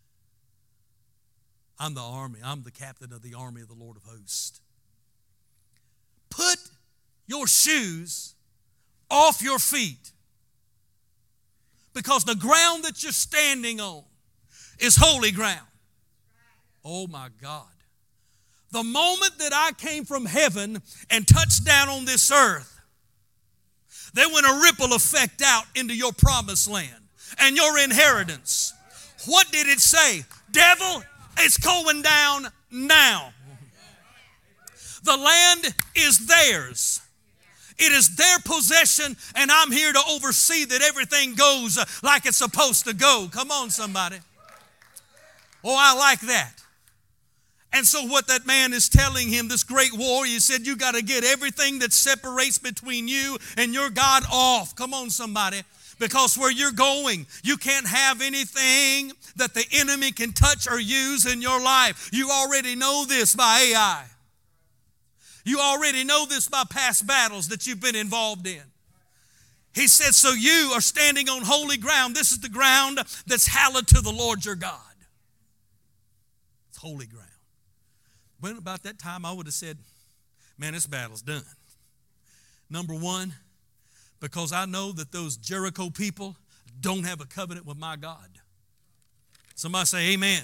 I'm the army. I'm the captain of the army of the Lord of hosts. Put your shoes off your feet, because the ground that you're standing on is holy ground. Oh my God. The moment that I came from heaven and touched down on this earth, there went a ripple effect out into your promised land and your inheritance. What did it say? Devil, it's going down now. The land is theirs. It is their possession, and I'm here to oversee that everything goes like it's supposed to go. Come on, somebody. Oh, I like that. And so what that man is telling him, this great warrior, he said, you got to get everything that separates between you and your God off. Come on, somebody. Because where you're going, you can't have anything that the enemy can touch or use in your life. You already know this by A I. You already know this by past battles that you've been involved in. He said, so you are standing on holy ground. This is the ground that's hallowed to the Lord your God. It's holy ground. When about that time I would have said, man, this battle's done. Number one, because I know that those Jericho people don't have a covenant with my God. Somebody say amen.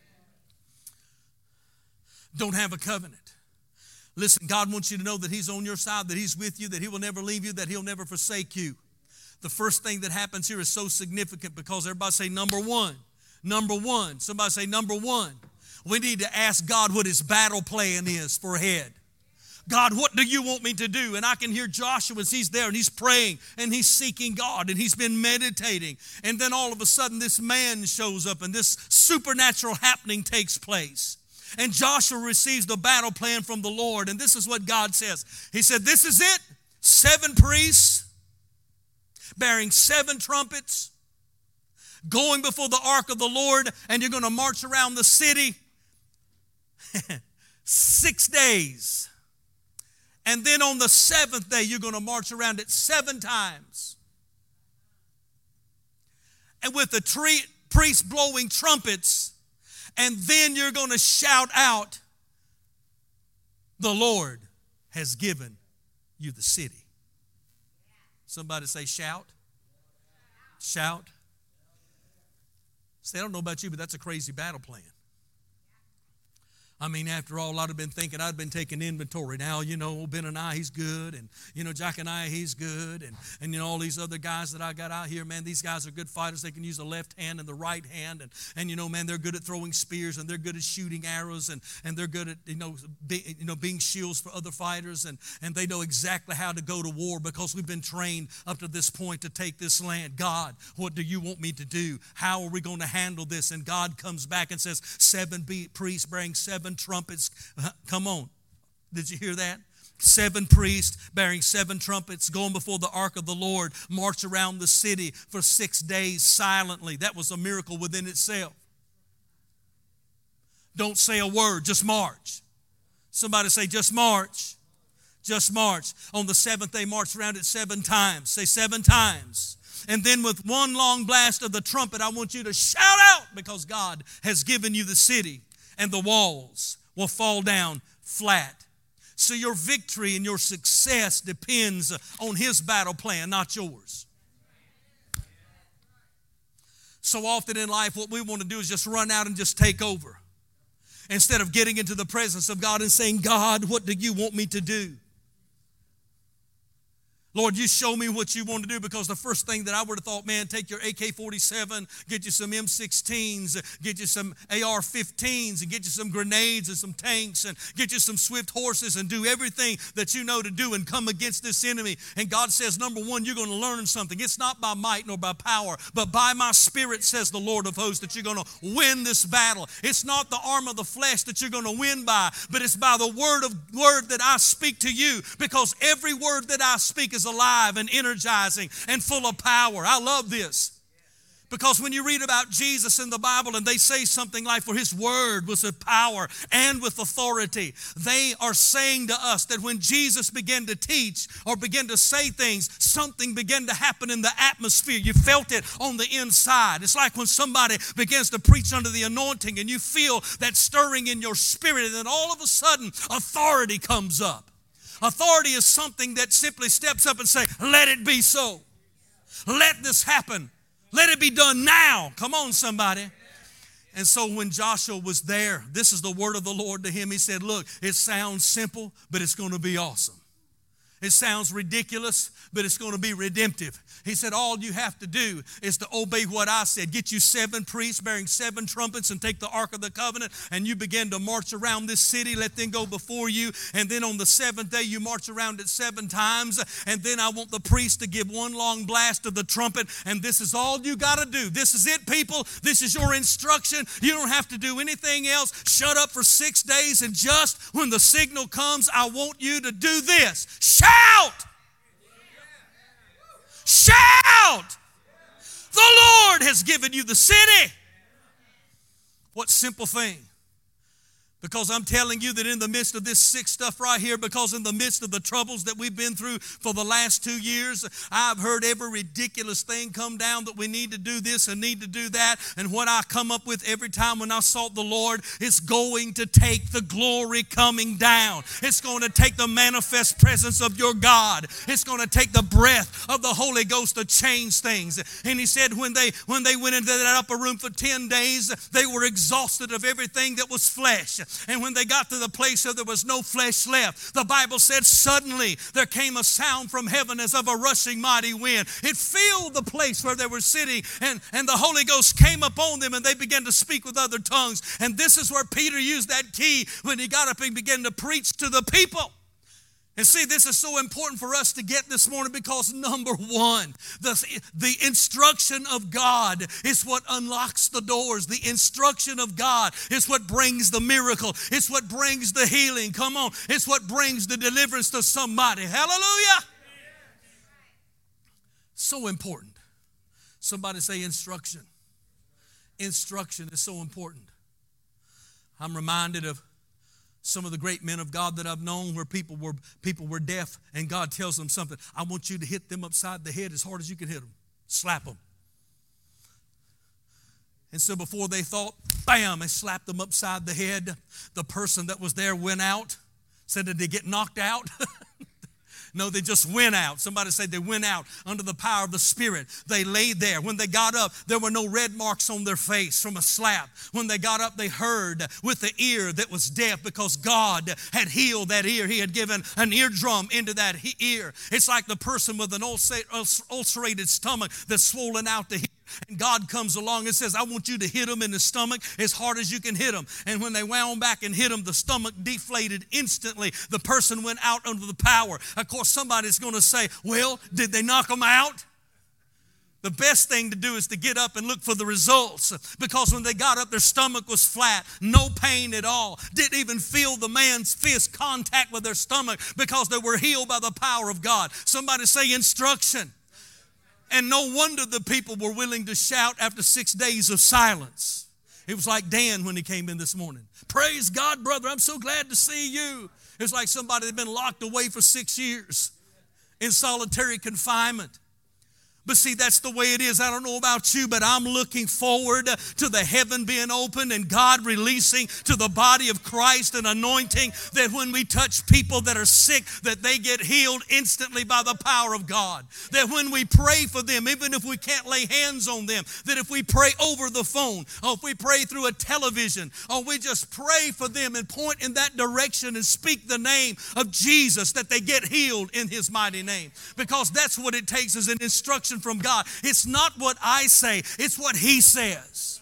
Don't have a covenant. Listen, God wants you to know that he's on your side, that he's with you, that he will never leave you, that he'll never forsake you. The first thing that happens here is so significant because everybody say number one. Number one. Somebody say number one. We need to ask God what his battle plan is for ahead. God, what do you want me to do? And I can hear Joshua as he's there and he's praying and he's seeking God and he's been meditating. And then all of a sudden this man shows up and this supernatural happening takes place. And Joshua receives the battle plan from the Lord. And this is what God says. He said, this is it. Seven priests bearing seven trumpets going before the ark of the Lord, and you're going to march around the city six days. And then on the seventh day, you're going to march around it seven times. And with the tree, priests blowing trumpets, and then you're going to shout out, the Lord has given you the city. Somebody say shout. Shout. Say, I don't know about you, but that's a crazy battle plan. I mean, after all, I'd have been thinking, I'd been taking inventory. Now, you know, Ben and I, he's good. And, you know, Jack and I, he's good. And, and, you know, all these other guys that I got out here, man, these guys are good fighters. They can use the left hand and the right hand. And, and you know, man, they're good at throwing spears and they're good at shooting arrows. And, and they're good at, you know, be, you know, being shields for other fighters. And, and they know exactly how to go to war because we've been trained up to this point to take this land. God, what do you want me to do? How are we going to handle this? And God comes back and says, seven priests bearing seven trumpets. Come on. Did you hear that? Seven priests bearing seven trumpets going before the ark of the Lord march around the city for six days silently. That was a miracle within itself. Don't say a word, just march. Somebody say, just march. Just march. On the seventh, they marched around it seven times. Say seven times. And then with one long blast of the trumpet, I want you to shout out because God has given you the city. And the walls will fall down flat. So your victory and your success depends on his battle plan, not yours. So often in life, what we want to do is just run out and just take over. Instead of getting into the presence of God and saying, God, what do you want me to do? Lord, you show me what you want to do, because the first thing that I would have thought, man, take your A K forty-seven, get you some M sixteens, get you some A R fifteens, and get you some grenades and some tanks, and get you some swift horses, and do everything that you know to do and come against this enemy. And God says, number one, you're going to learn something. It's not by might nor by power, but by my spirit, says the Lord of hosts, that you're going to win this battle. It's not the arm of the flesh that you're going to win by, but it's by the word of word that I speak to you, because every word that I speak is alive and energizing and full of power. I love this, because when you read about Jesus in the Bible and they say something like, for his word was with power and with authority, they are saying to us that when Jesus began to teach or began to say things, something began to happen in the atmosphere. You felt it on the inside. It's like when somebody begins to preach under the anointing and you feel that stirring in your spirit, and then all of a sudden authority comes up. Authority is something that simply steps up and say, let it be so. Let this happen. Let it be done now. Come on, somebody. And so when Joshua was there, this is the word of the Lord to him. He said, look, it sounds simple, but it's going to be awesome. It sounds ridiculous, but it's going to be redemptive. He said, all you have to do is to obey what I said. Get you seven priests bearing seven trumpets and take the Ark of the Covenant, and you begin to march around this city. Let them go before you. And then on the seventh day, you march around it seven times. And then I want the priest to give one long blast of the trumpet. And this is all you got to do. This is it, people. This is your instruction. You don't have to do anything else. Shut up for six days, and just when the signal comes, I want you to do this. Shout! Shout! The Lord has given you the city. What simple thing. Because I'm telling you that in the midst of this sick stuff right here, because in the midst of the troubles that we've been through for the last two years, I've heard every ridiculous thing come down that we need to do this and need to do that. And what I come up with every time when I sought the Lord, it's going to take the glory coming down. It's going to take the manifest presence of your God. It's going to take the breath of the Holy Ghost to change things. And he said when they, when they went into that upper room for ten days, they were exhausted of everything that was flesh. And when they got to the place where there was no flesh left, the Bible said suddenly there came a sound from heaven as of a rushing mighty wind. It filled the place where they were sitting, and, and the Holy Ghost came upon them, and they began to speak with other tongues. And this is where Peter used that key when he got up and began to preach to the people. And see, this is so important for us to get this morning because, number one, the, the instruction of God is what unlocks the doors. The instruction of God is what brings the miracle. It's what brings the healing. Come on. It's what brings the deliverance to somebody. Hallelujah. So important. Somebody say instruction. Instruction is so important. I'm reminded of some of the great men of God that I've known where people were people were deaf, and God tells them something. I want you to hit them upside the head as hard as you can hit them. Slap them. And so before they thought, bam, they slapped them upside the head. The person that was there went out. Said, did they get knocked out? No, they just went out. Somebody said they went out under the power of the Spirit. They laid there. When they got up, there were no red marks on their face from a slap. When they got up, they heard with the ear that was deaf because God had healed that ear. He had given an eardrum into that ear. It's like the person with an ulcerated stomach that's swollen out the ear. And God comes along and says, I want you to hit them in the stomach as hard as you can hit them. And when they wound back and hit them, the stomach deflated instantly. The person went out under the power. Of course, somebody's going to say, well, did they knock them out? The best thing to do is to get up and look for the results, because when they got up, their stomach was flat, no pain at all. Didn't even feel the man's fist contact with their stomach because they were healed by the power of God. Somebody say instruction. And no wonder the people were willing to shout after six days of silence. It was like Dan when he came in this morning. Praise God, brother, I'm so glad to see you. It was like somebody had been locked away for six years in solitary confinement. But see, that's the way it is. I don't know about you, but I'm looking forward to the heaven being opened and God releasing to the body of Christ an anointing that when we touch people that are sick, that they get healed instantly by the power of God. That when we pray for them, even if we can't lay hands on them, that if we pray over the phone, or if we pray through a television, or we just pray for them and point in that direction and speak the name of Jesus, that they get healed in His mighty name. Because that's what it takes, is an instruction from God. It's not what I say, it's what He says.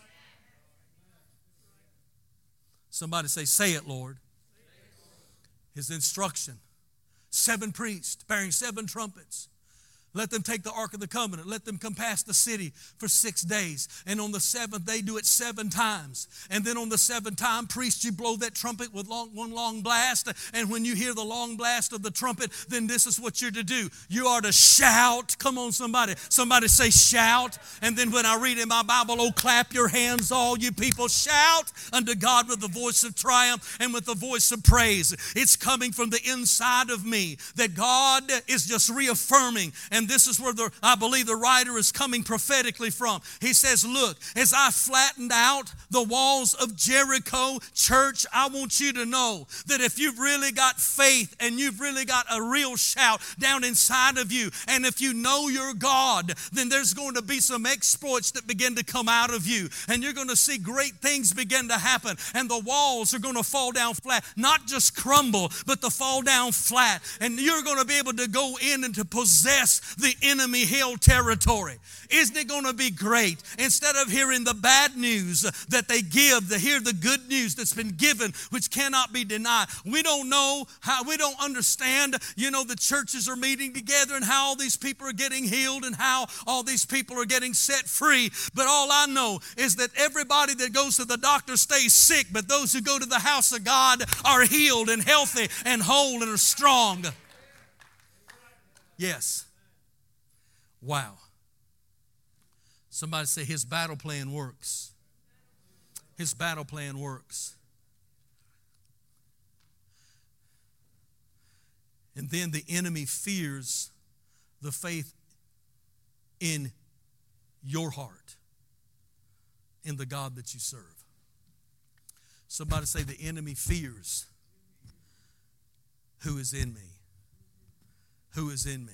Somebody say, say it, Lord. His instruction. Seven priests bearing seven trumpets. Let them take the Ark of the Covenant. Let them come past the city for six days. And on the seventh, they do it seven times. And then on the seventh time, priest, you blow that trumpet with long, one long blast. And when you hear the long blast of the trumpet, then this is what you're to do. You are to shout. Come on, somebody. Somebody say shout. And then when I read in my Bible, oh, clap your hands, all you people. Shout unto God with the voice of triumph and with the voice of praise. It's coming from the inside of me that God is just reaffirming. And this is where the, I believe the writer is coming prophetically from. He says, look, as I flattened out the walls of Jericho, church, I want you to know that if you've really got faith and you've really got a real shout down inside of you, and if you know your God, then there's going to be some exploits that begin to come out of you. And you're going to see great things begin to happen. And the walls are going to fall down flat. Not just crumble, but to fall down flat. And you're going to be able to go in and to possess the enemy held territory. Isn't it going to be great? Instead of hearing the bad news that they give, to hear the good news that's been given, which cannot be denied. We don't know how, we don't understand, you know, the churches are meeting together and how all these people are getting healed and how all these people are getting set free. But all I know is that everybody that goes to the doctor stays sick, but those who go to the house of God are healed and healthy and whole and are strong. Yes. Wow. Somebody say His battle plan works. His battle plan works. And then the enemy fears the faith in your heart, in the God that you serve. Somebody say the enemy fears who is in me. Who is in me.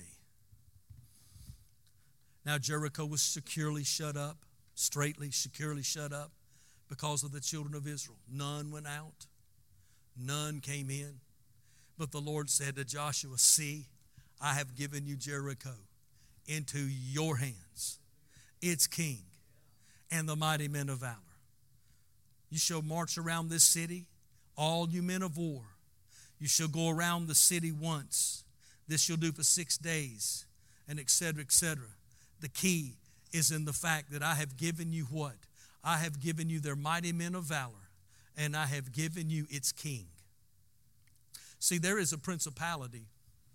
Now Jericho was securely shut up, straightly, securely shut up because of the children of Israel. None went out. none came in. But the Lord said to Joshua, see, I have given you Jericho into your hands, its king, and the mighty men of valor. You shall march around this city, all you men of war. You shall go around the city once. This you'll do for six days, and et cetera, et cetera. The key is in the fact that I have given you what? I have given you their mighty men of valor, and I have given you its king. See, there is a principality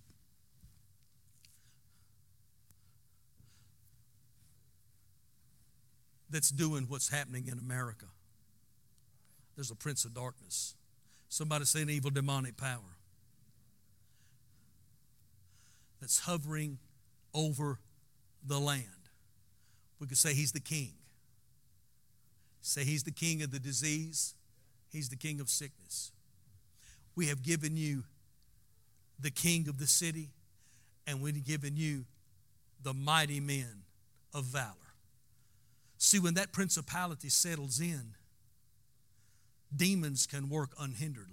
that's doing what's happening in America. There's a prince of darkness. Somebody say an evil demonic power that's hovering over the land. We could say he's the king. Say he's the king of the disease. He's the king of sickness. We have given you the king of the city, and we've given you the mighty men of valor. See, when that principality settles in, demons can work unhinderedly.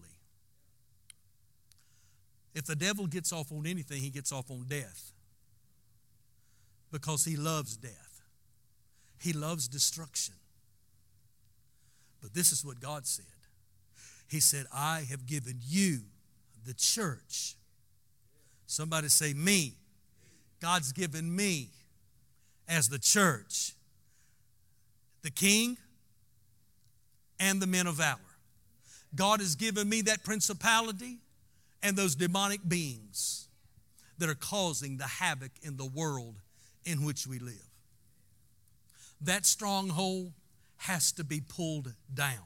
If the devil gets off on anything, he gets off on death, because he loves death. He loves destruction. But this is what God said. He said, I have given you, the church. Somebody say me. God's given me, as the church, the king and the men of valor. God has given me that principality and those demonic beings that are causing the havoc in the world in which we live. That stronghold has to be pulled down.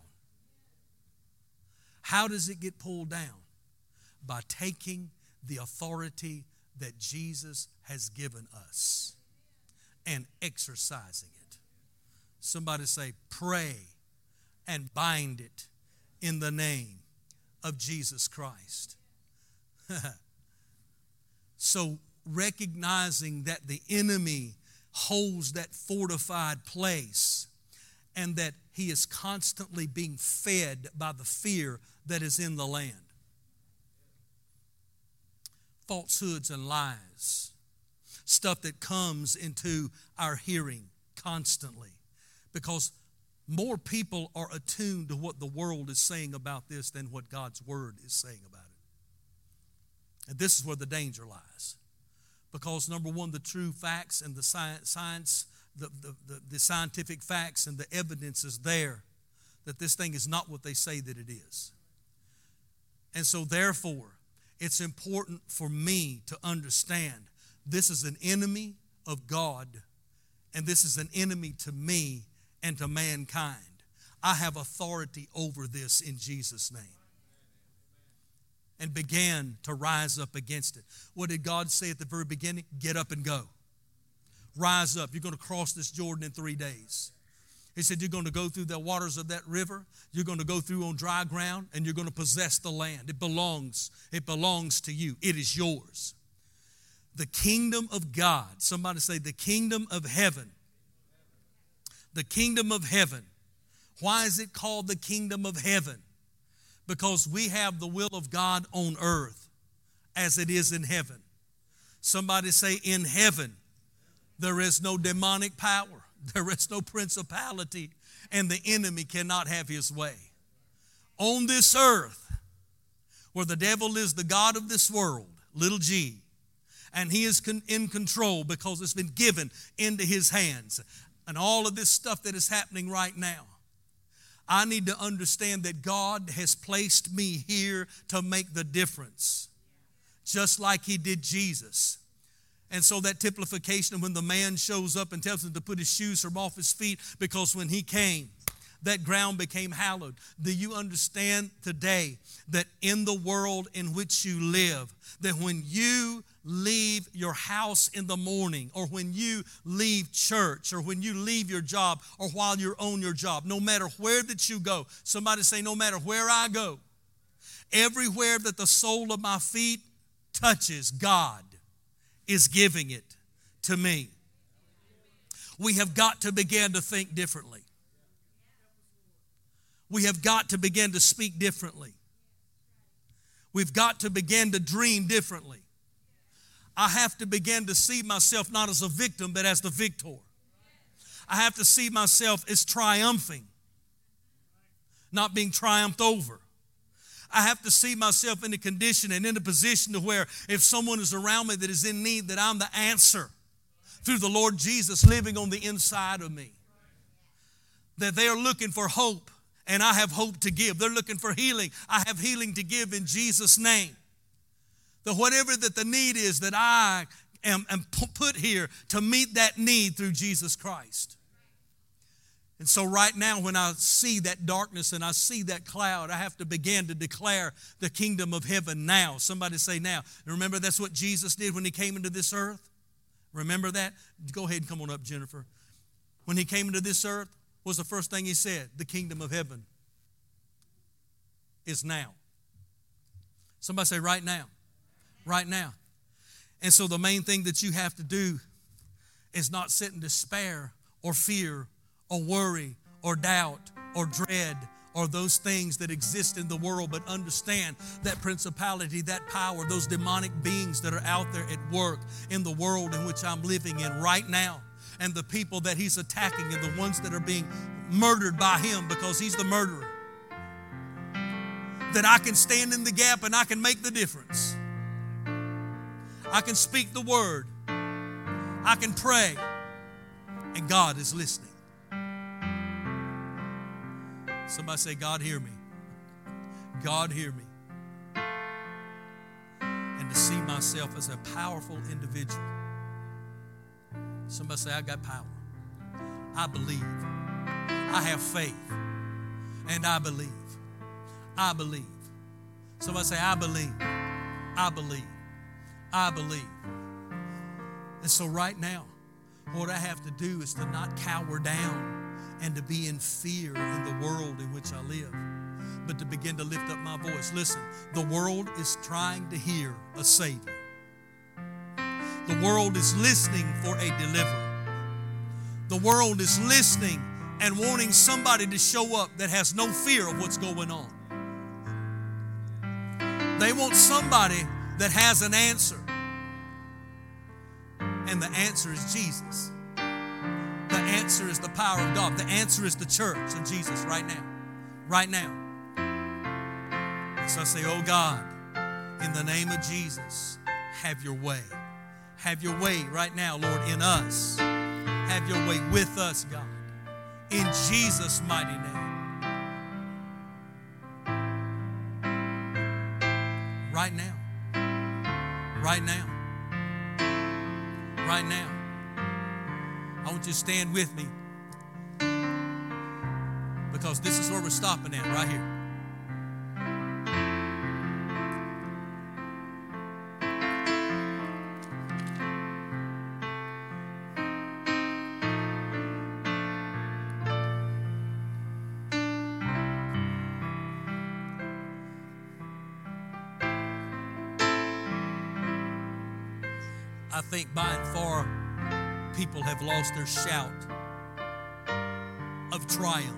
How does it get pulled down? By taking the authority that Jesus has given us and exercising it. Somebody say, pray and bind it in the name of Jesus Christ. So recognizing that the enemy holds that fortified place and that he is constantly being fed by the fear that is in the land. Falsehoods and lies, stuff that comes into our hearing constantly, because more people are attuned to what the world is saying about this than what God's word is saying about it. And this is where the danger lies. Because number one, the true facts and the science, science the, the, the, the scientific facts and the evidence is there that this thing is not what they say that it is. And so therefore, it's important for me to understand this is an enemy of God, and this is an enemy to me and to mankind. I have authority over this in Jesus' name. And began to rise up against it. What did God say at the very beginning? Get up and go. Rise up. You're going to cross this Jordan in three days. He said you're going to go through the waters of that river. You're going to go through on dry ground, and you're going to possess the land. It belongs. It belongs to you. It is yours. The kingdom of God. Somebody say the kingdom of heaven. The kingdom of heaven. Why is it called the kingdom of heaven? Because we have the will of God on earth as it is in heaven. Somebody say, in heaven, there is no demonic power. There is no principality, and the enemy cannot have his way. On this earth, where the devil is the god of this world, little g, and he is con- in control because it's been given into his hands, and all of this stuff that is happening right now, I need to understand that God has placed me here to make the difference, just like he did Jesus. And so that typification, when the man shows up and tells him to put his shoes from off his feet, because when he came, that ground became hallowed. Do you understand today that in the world in which you live, that when you leave your house in the morning, or when you leave church, or when you leave your job, or while you're on your job, no matter where that you go, somebody say, no matter where I go, everywhere that the sole of my feet touches, God is giving it to me. We have got to begin to think differently. We have got to begin to speak differently. We've got to begin to dream differently. I have to begin to see myself not as a victim, but as the victor. I have to see myself as triumphing, not being triumphed over. I have to see myself in a condition and in a position to where if someone is around me that is in need, that I'm the answer through the Lord Jesus living on the inside of me. That they are looking for hope, and I have hope to give. They're looking for healing. I have healing to give in Jesus' name. That whatever that the need is, that I am, am put here to meet that need through Jesus Christ. And so right now when I see that darkness and I see that cloud, I have to begin to declare the kingdom of heaven now. Somebody say now. And remember, that's what Jesus did when he came into this earth? Remember that? Go ahead and come on up, Jennifer. When he came into this earth, what was the first thing he said? The kingdom of heaven is now. Somebody say right now. Right now. And so the main thing that you have to do is not sit in despair or fear or worry or doubt or dread or those things that exist in the world, but understand that principality, that power, those demonic beings that are out there at work in the world in which I'm living in right now, and the people that he's attacking and the ones that are being murdered by him because he's the murderer. That I can stand in the gap and I can make the difference. I can speak the word. I can pray. And God is listening. Somebody say, God, hear me. God, hear me. And to see myself as a powerful individual. Somebody say, I got power. I believe. I have faith. And I believe. I believe. Somebody say, I believe. I believe. I believe. And so right now, what I have to do is to not cower down and to be in fear in the world in which I live, but to begin to lift up my voice. Listen, the world is trying to hear a Savior. The world is listening for a deliverer. The world is listening and wanting somebody to show up that has no fear of what's going on. They want somebody that has an answer. And the answer is Jesus. The answer is the power of God. The answer is the church of Jesus right now. Right now. So I say, oh God, in the name of Jesus, have your way. Have your way right now, Lord, in us. Have your way with us, God. In Jesus' mighty name. Right now. Right now. Right now. I want you to stand with me because this is where we're stopping at, right here. I think by and far, people have lost their shout of triumph.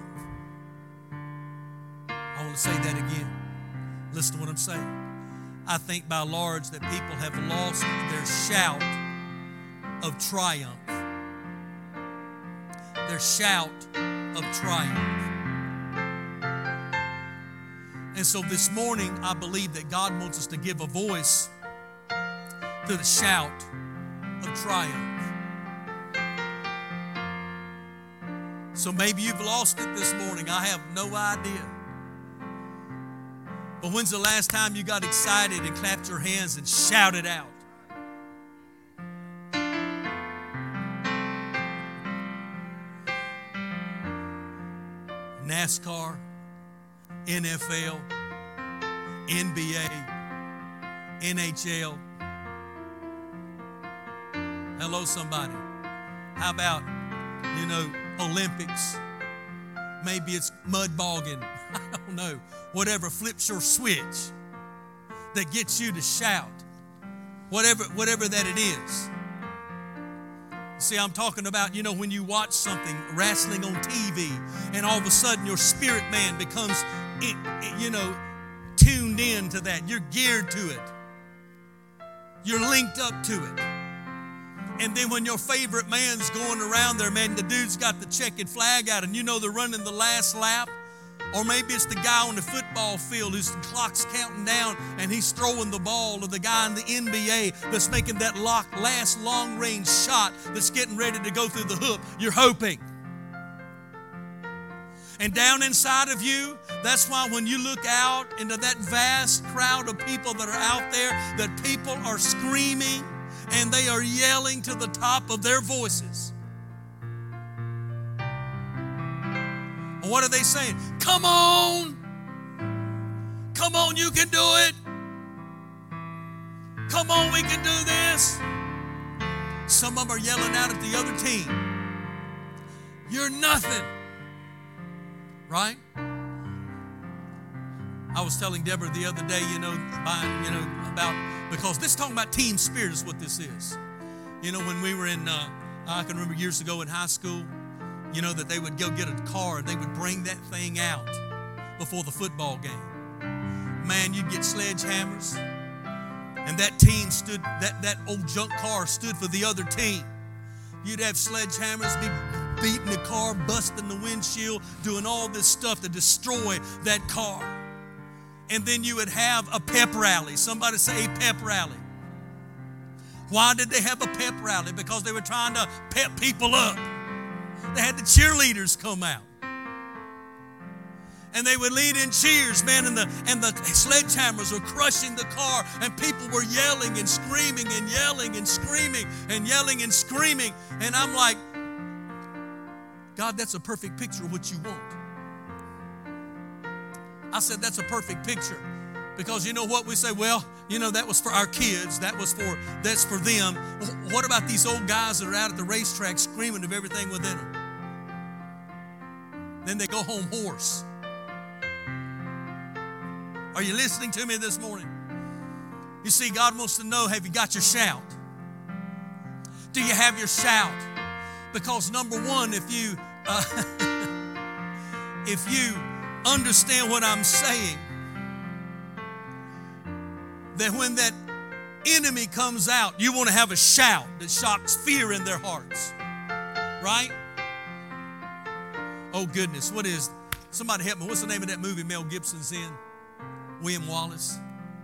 I want to say that again. Listen to what I'm saying. I think by and large that people have lost their shout of triumph. Their shout of triumph. And so this morning, I believe that God wants us to give a voice to the shout of triumph. So maybe you've lost it this morning. I have no idea. But when's the last time you got excited and clapped your hands and shouted out? NASCAR, N F L, N B A, N H L. Hello, somebody. How about, you know, Olympics? Maybe it's mud bogging. I don't know. Whatever flips your switch that gets you to shout. Whatever, whatever that it is. See, I'm talking about, you know, when you watch something, wrestling on T V, and all of a sudden your spirit man becomes, you know, tuned tuned in to that. You're geared to it. You're linked up to it. And then when your favorite man's going around there, man, the dude's got the checkered flag out and you know they're running the last lap. Or maybe it's the guy on the football field whose clock's counting down and he's throwing the ball, or the guy in the N B A that's making that lock, last long-range shot that's getting ready to go through the hoop. You're hoping. And down inside of you, that's why when you look out into that vast crowd of people that are out there, that people are screaming and they are yelling to the top of their voices. What are they saying? Come on. Come on, you can do it. Come on, we can do this. Some of them are yelling out at the other team. You're nothing. Right? I was telling Deborah the other day, you know, by, you know, about, because this is talking about team spirit is what this is. You know, when we were in, uh, I can remember years ago in high school, you know, that they would go get a car and they would bring that thing out before the football game. Man, you'd get sledgehammers, and that team stood, that, that old junk car stood for the other team. You'd have sledgehammers be beating the car, busting the windshield, doing all this stuff to destroy that car. And then you would have a pep rally. Somebody say a pep rally. Why did they have a pep rally? Because they were trying to pep people up. They had the cheerleaders come out. And they would lead in cheers, man, and the, and the sledgehammers were crushing the car, and people were yelling and screaming and yelling and screaming and yelling and screaming. And I'm like, God, that's a perfect picture of what you want. I said, that's a perfect picture. Because you know what? We say, well, you know, that was for our kids. That was for, that's for them. What about these old guys that are out at the racetrack screaming of everything within them? Then they go home hoarse. Are you listening to me this morning? You see, God wants to know, have you got your shout? Do you have your shout? Because number one, if you uh, if you understand what I'm saying, that when that enemy comes out, you want to have a shout that shocks fear in their hearts. Right? Oh goodness, what is, somebody help me, what's the name of that movie Mel Gibson's in? William Wallace.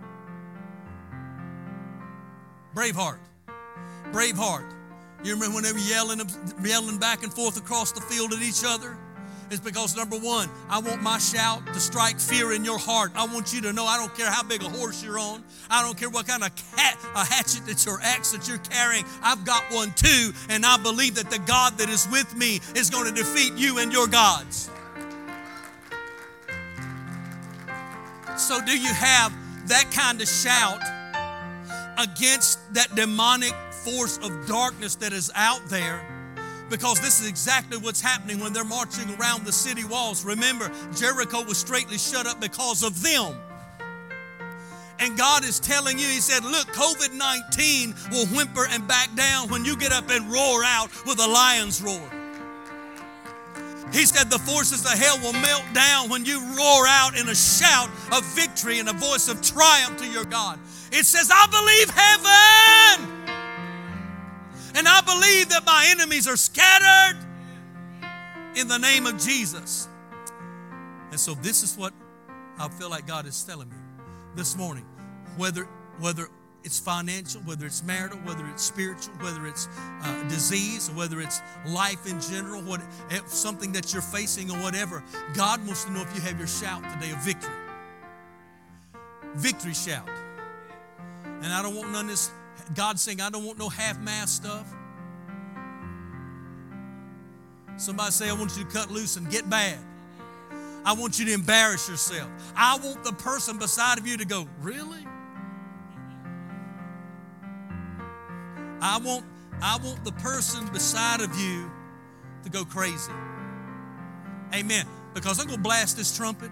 Braveheart. Braveheart. You remember when they were yelling, yelling back and forth across the field at each other? It's because, number one, I want my shout to strike fear in your heart. I want you to know, I don't care how big a horse you're on. I don't care what kind of cat, a hatchet that your axe that you're carrying. I've got one too, and I believe that the God that is with me is going to defeat you and your gods. So do you have that kind of shout against that demonic force of darkness that is out there? Because this is exactly what's happening when they're marching around the city walls. Remember, Jericho was straightly shut up because of them. And God is telling you, He said, look, covid nineteen will whimper and back down when you get up and roar out with a lion's roar. He said the forces of hell will melt down when you roar out in a shout of victory and a voice of triumph to your God. It says, I believe heaven. And I believe that my enemies are scattered in the name of Jesus. And so this is what I feel like God is telling me this morning. Whether, whether it's financial, whether it's marital, whether it's spiritual, whether it's uh, disease, whether it's life in general, what, something that you're facing or whatever, God wants to know if you have your shout today of victory. Victory shout. And I don't want none of this, God's saying, I don't want no half-mast stuff. Somebody say, I want you to cut loose and get bad. I want you to embarrass yourself. I want the person beside of you to go, really? I want, I want the person beside of you to go crazy. Amen. Because I'm going to blast this trumpet.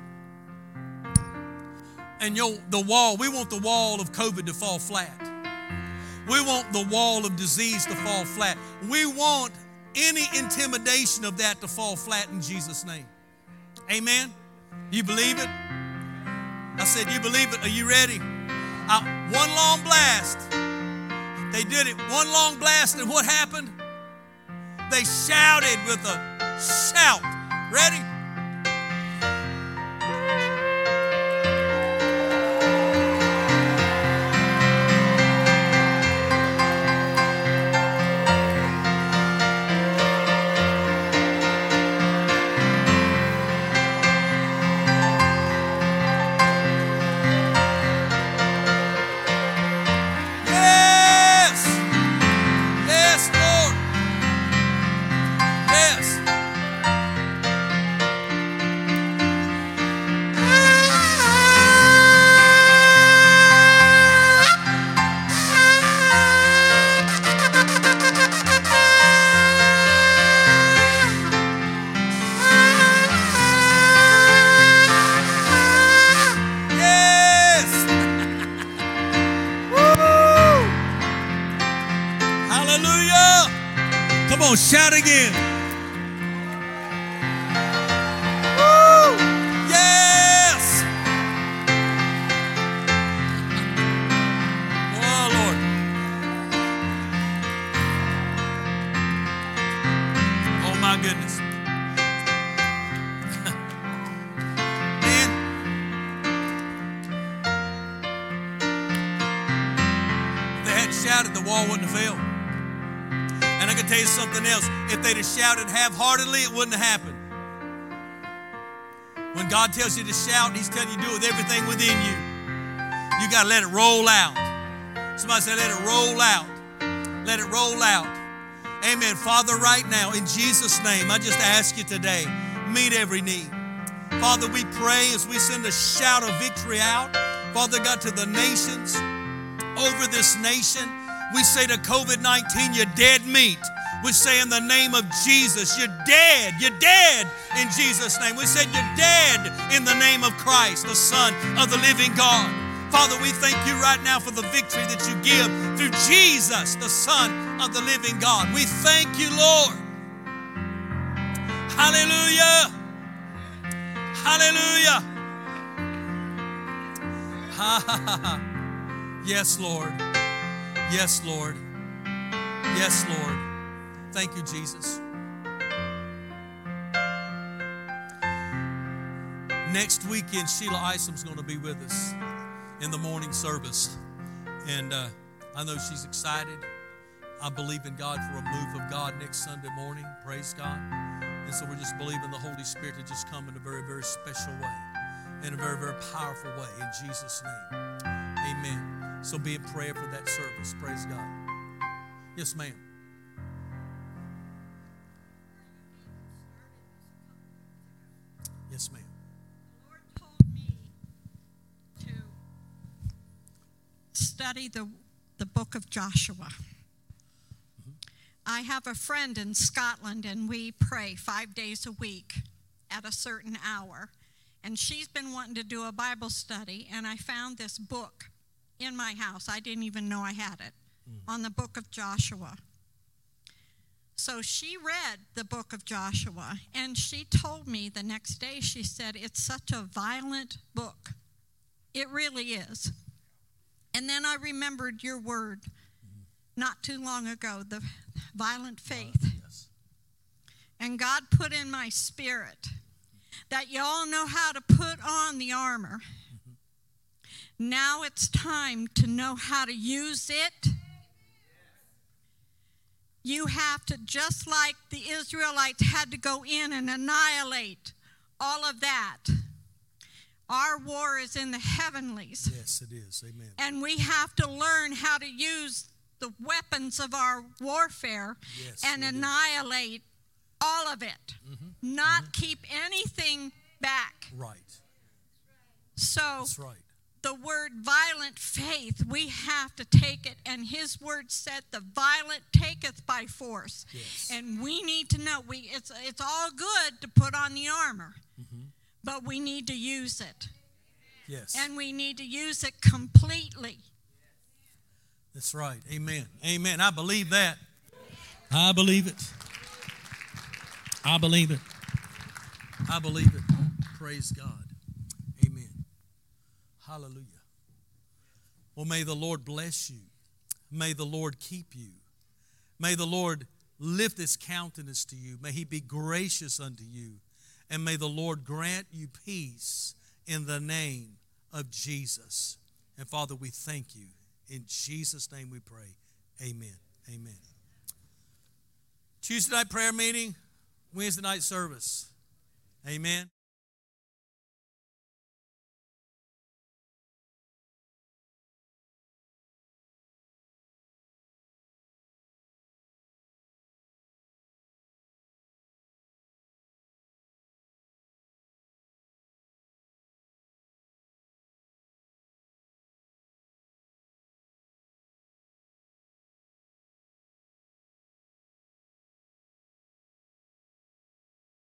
And yo, the wall, we want the wall of COVID to fall flat. We want the wall of disease to fall flat. We want any intimidation of that to fall flat in Jesus' name. Amen? You believe it? I said, you believe it? Are you ready? Uh, one long blast. They did it. One long blast, and what happened? They shouted with a shout. Ready? Shout again. Woo! Yes! Oh, Lord. Oh, my goodness. Man. If they hadn't shouted, the wall wouldn't have fell. And I can tell you something else. If they'd have shouted half-heartedly, it wouldn't have happened. When God tells you to shout, He's telling you to do it with everything within you. You got to let it roll out. Somebody say, let it roll out. Let it roll out. Amen. Father, right now, in Jesus' name, I just ask you today, meet every need. Father, we pray as we send a shout of victory out, Father God, to the nations, over this nation. We say to COVID nineteen, you're dead meat. We say in the name of Jesus, you're dead. You're dead in Jesus' name. We said you're dead in the name of Christ, the Son of the living God. Father, we thank you right now for the victory that you give through Jesus, the Son of the living God. We thank you, Lord. Hallelujah. Hallelujah. Ha ha ha. Yes, Lord. Yes, Lord. Yes, Lord. Thank you, Jesus. Next weekend, Sheila Isom's going to be with us in the morning service. And uh, I know she's excited. I believe in God for a move of God next Sunday morning. Praise God. And so we're just believing the Holy Spirit to just come in a very, very special way, in a very, very powerful way, in Jesus' name. Amen. So be in prayer for that service. Praise God. Yes, ma'am. Yes, ma'am. The Lord told me to study the, the book of Joshua. Mm-hmm. I have a friend in Scotland, and we pray five days a week at a certain hour. And she's been wanting to do a Bible study, and I found this book in my house. I didn't even know I had it, mm. on the book of Joshua. So she read the book of Joshua, and she told me the next day, she said, it's such a violent book. It really is. And then I remembered your word mm. not too long ago, the violent faith. Uh, yes. And God put in my spirit that you all know how to put on the armor. Mm-hmm. Now it's time to know how to use it. You have to, just like the Israelites had to go in and annihilate all of that. Our war is in the heavenlies. Yes, it is. Amen. And we have to learn how to use the weapons of our warfare, yes, and annihilate all of it. Mm-hmm. Not mm-hmm. keep anything back. Right. So that's right. The word violent faith, we have to take it, and his word said the violent taketh by force. Yes. And we need to know, we it's it's all good to put on the armor, mm-hmm. but we need to use it. Yes. And we need to use it completely. That's right. Amen. Amen. I believe that. I believe it. I believe it. I believe it. Praise God. Amen. Hallelujah. Well, may the Lord bless you. May the Lord keep you. May the Lord lift his countenance to you. May he be gracious unto you. And may the Lord grant you peace in the name of Jesus. And Father, we thank you. In Jesus' name we pray. Amen. Amen. Tuesday night prayer meeting, Wednesday night service. Amen.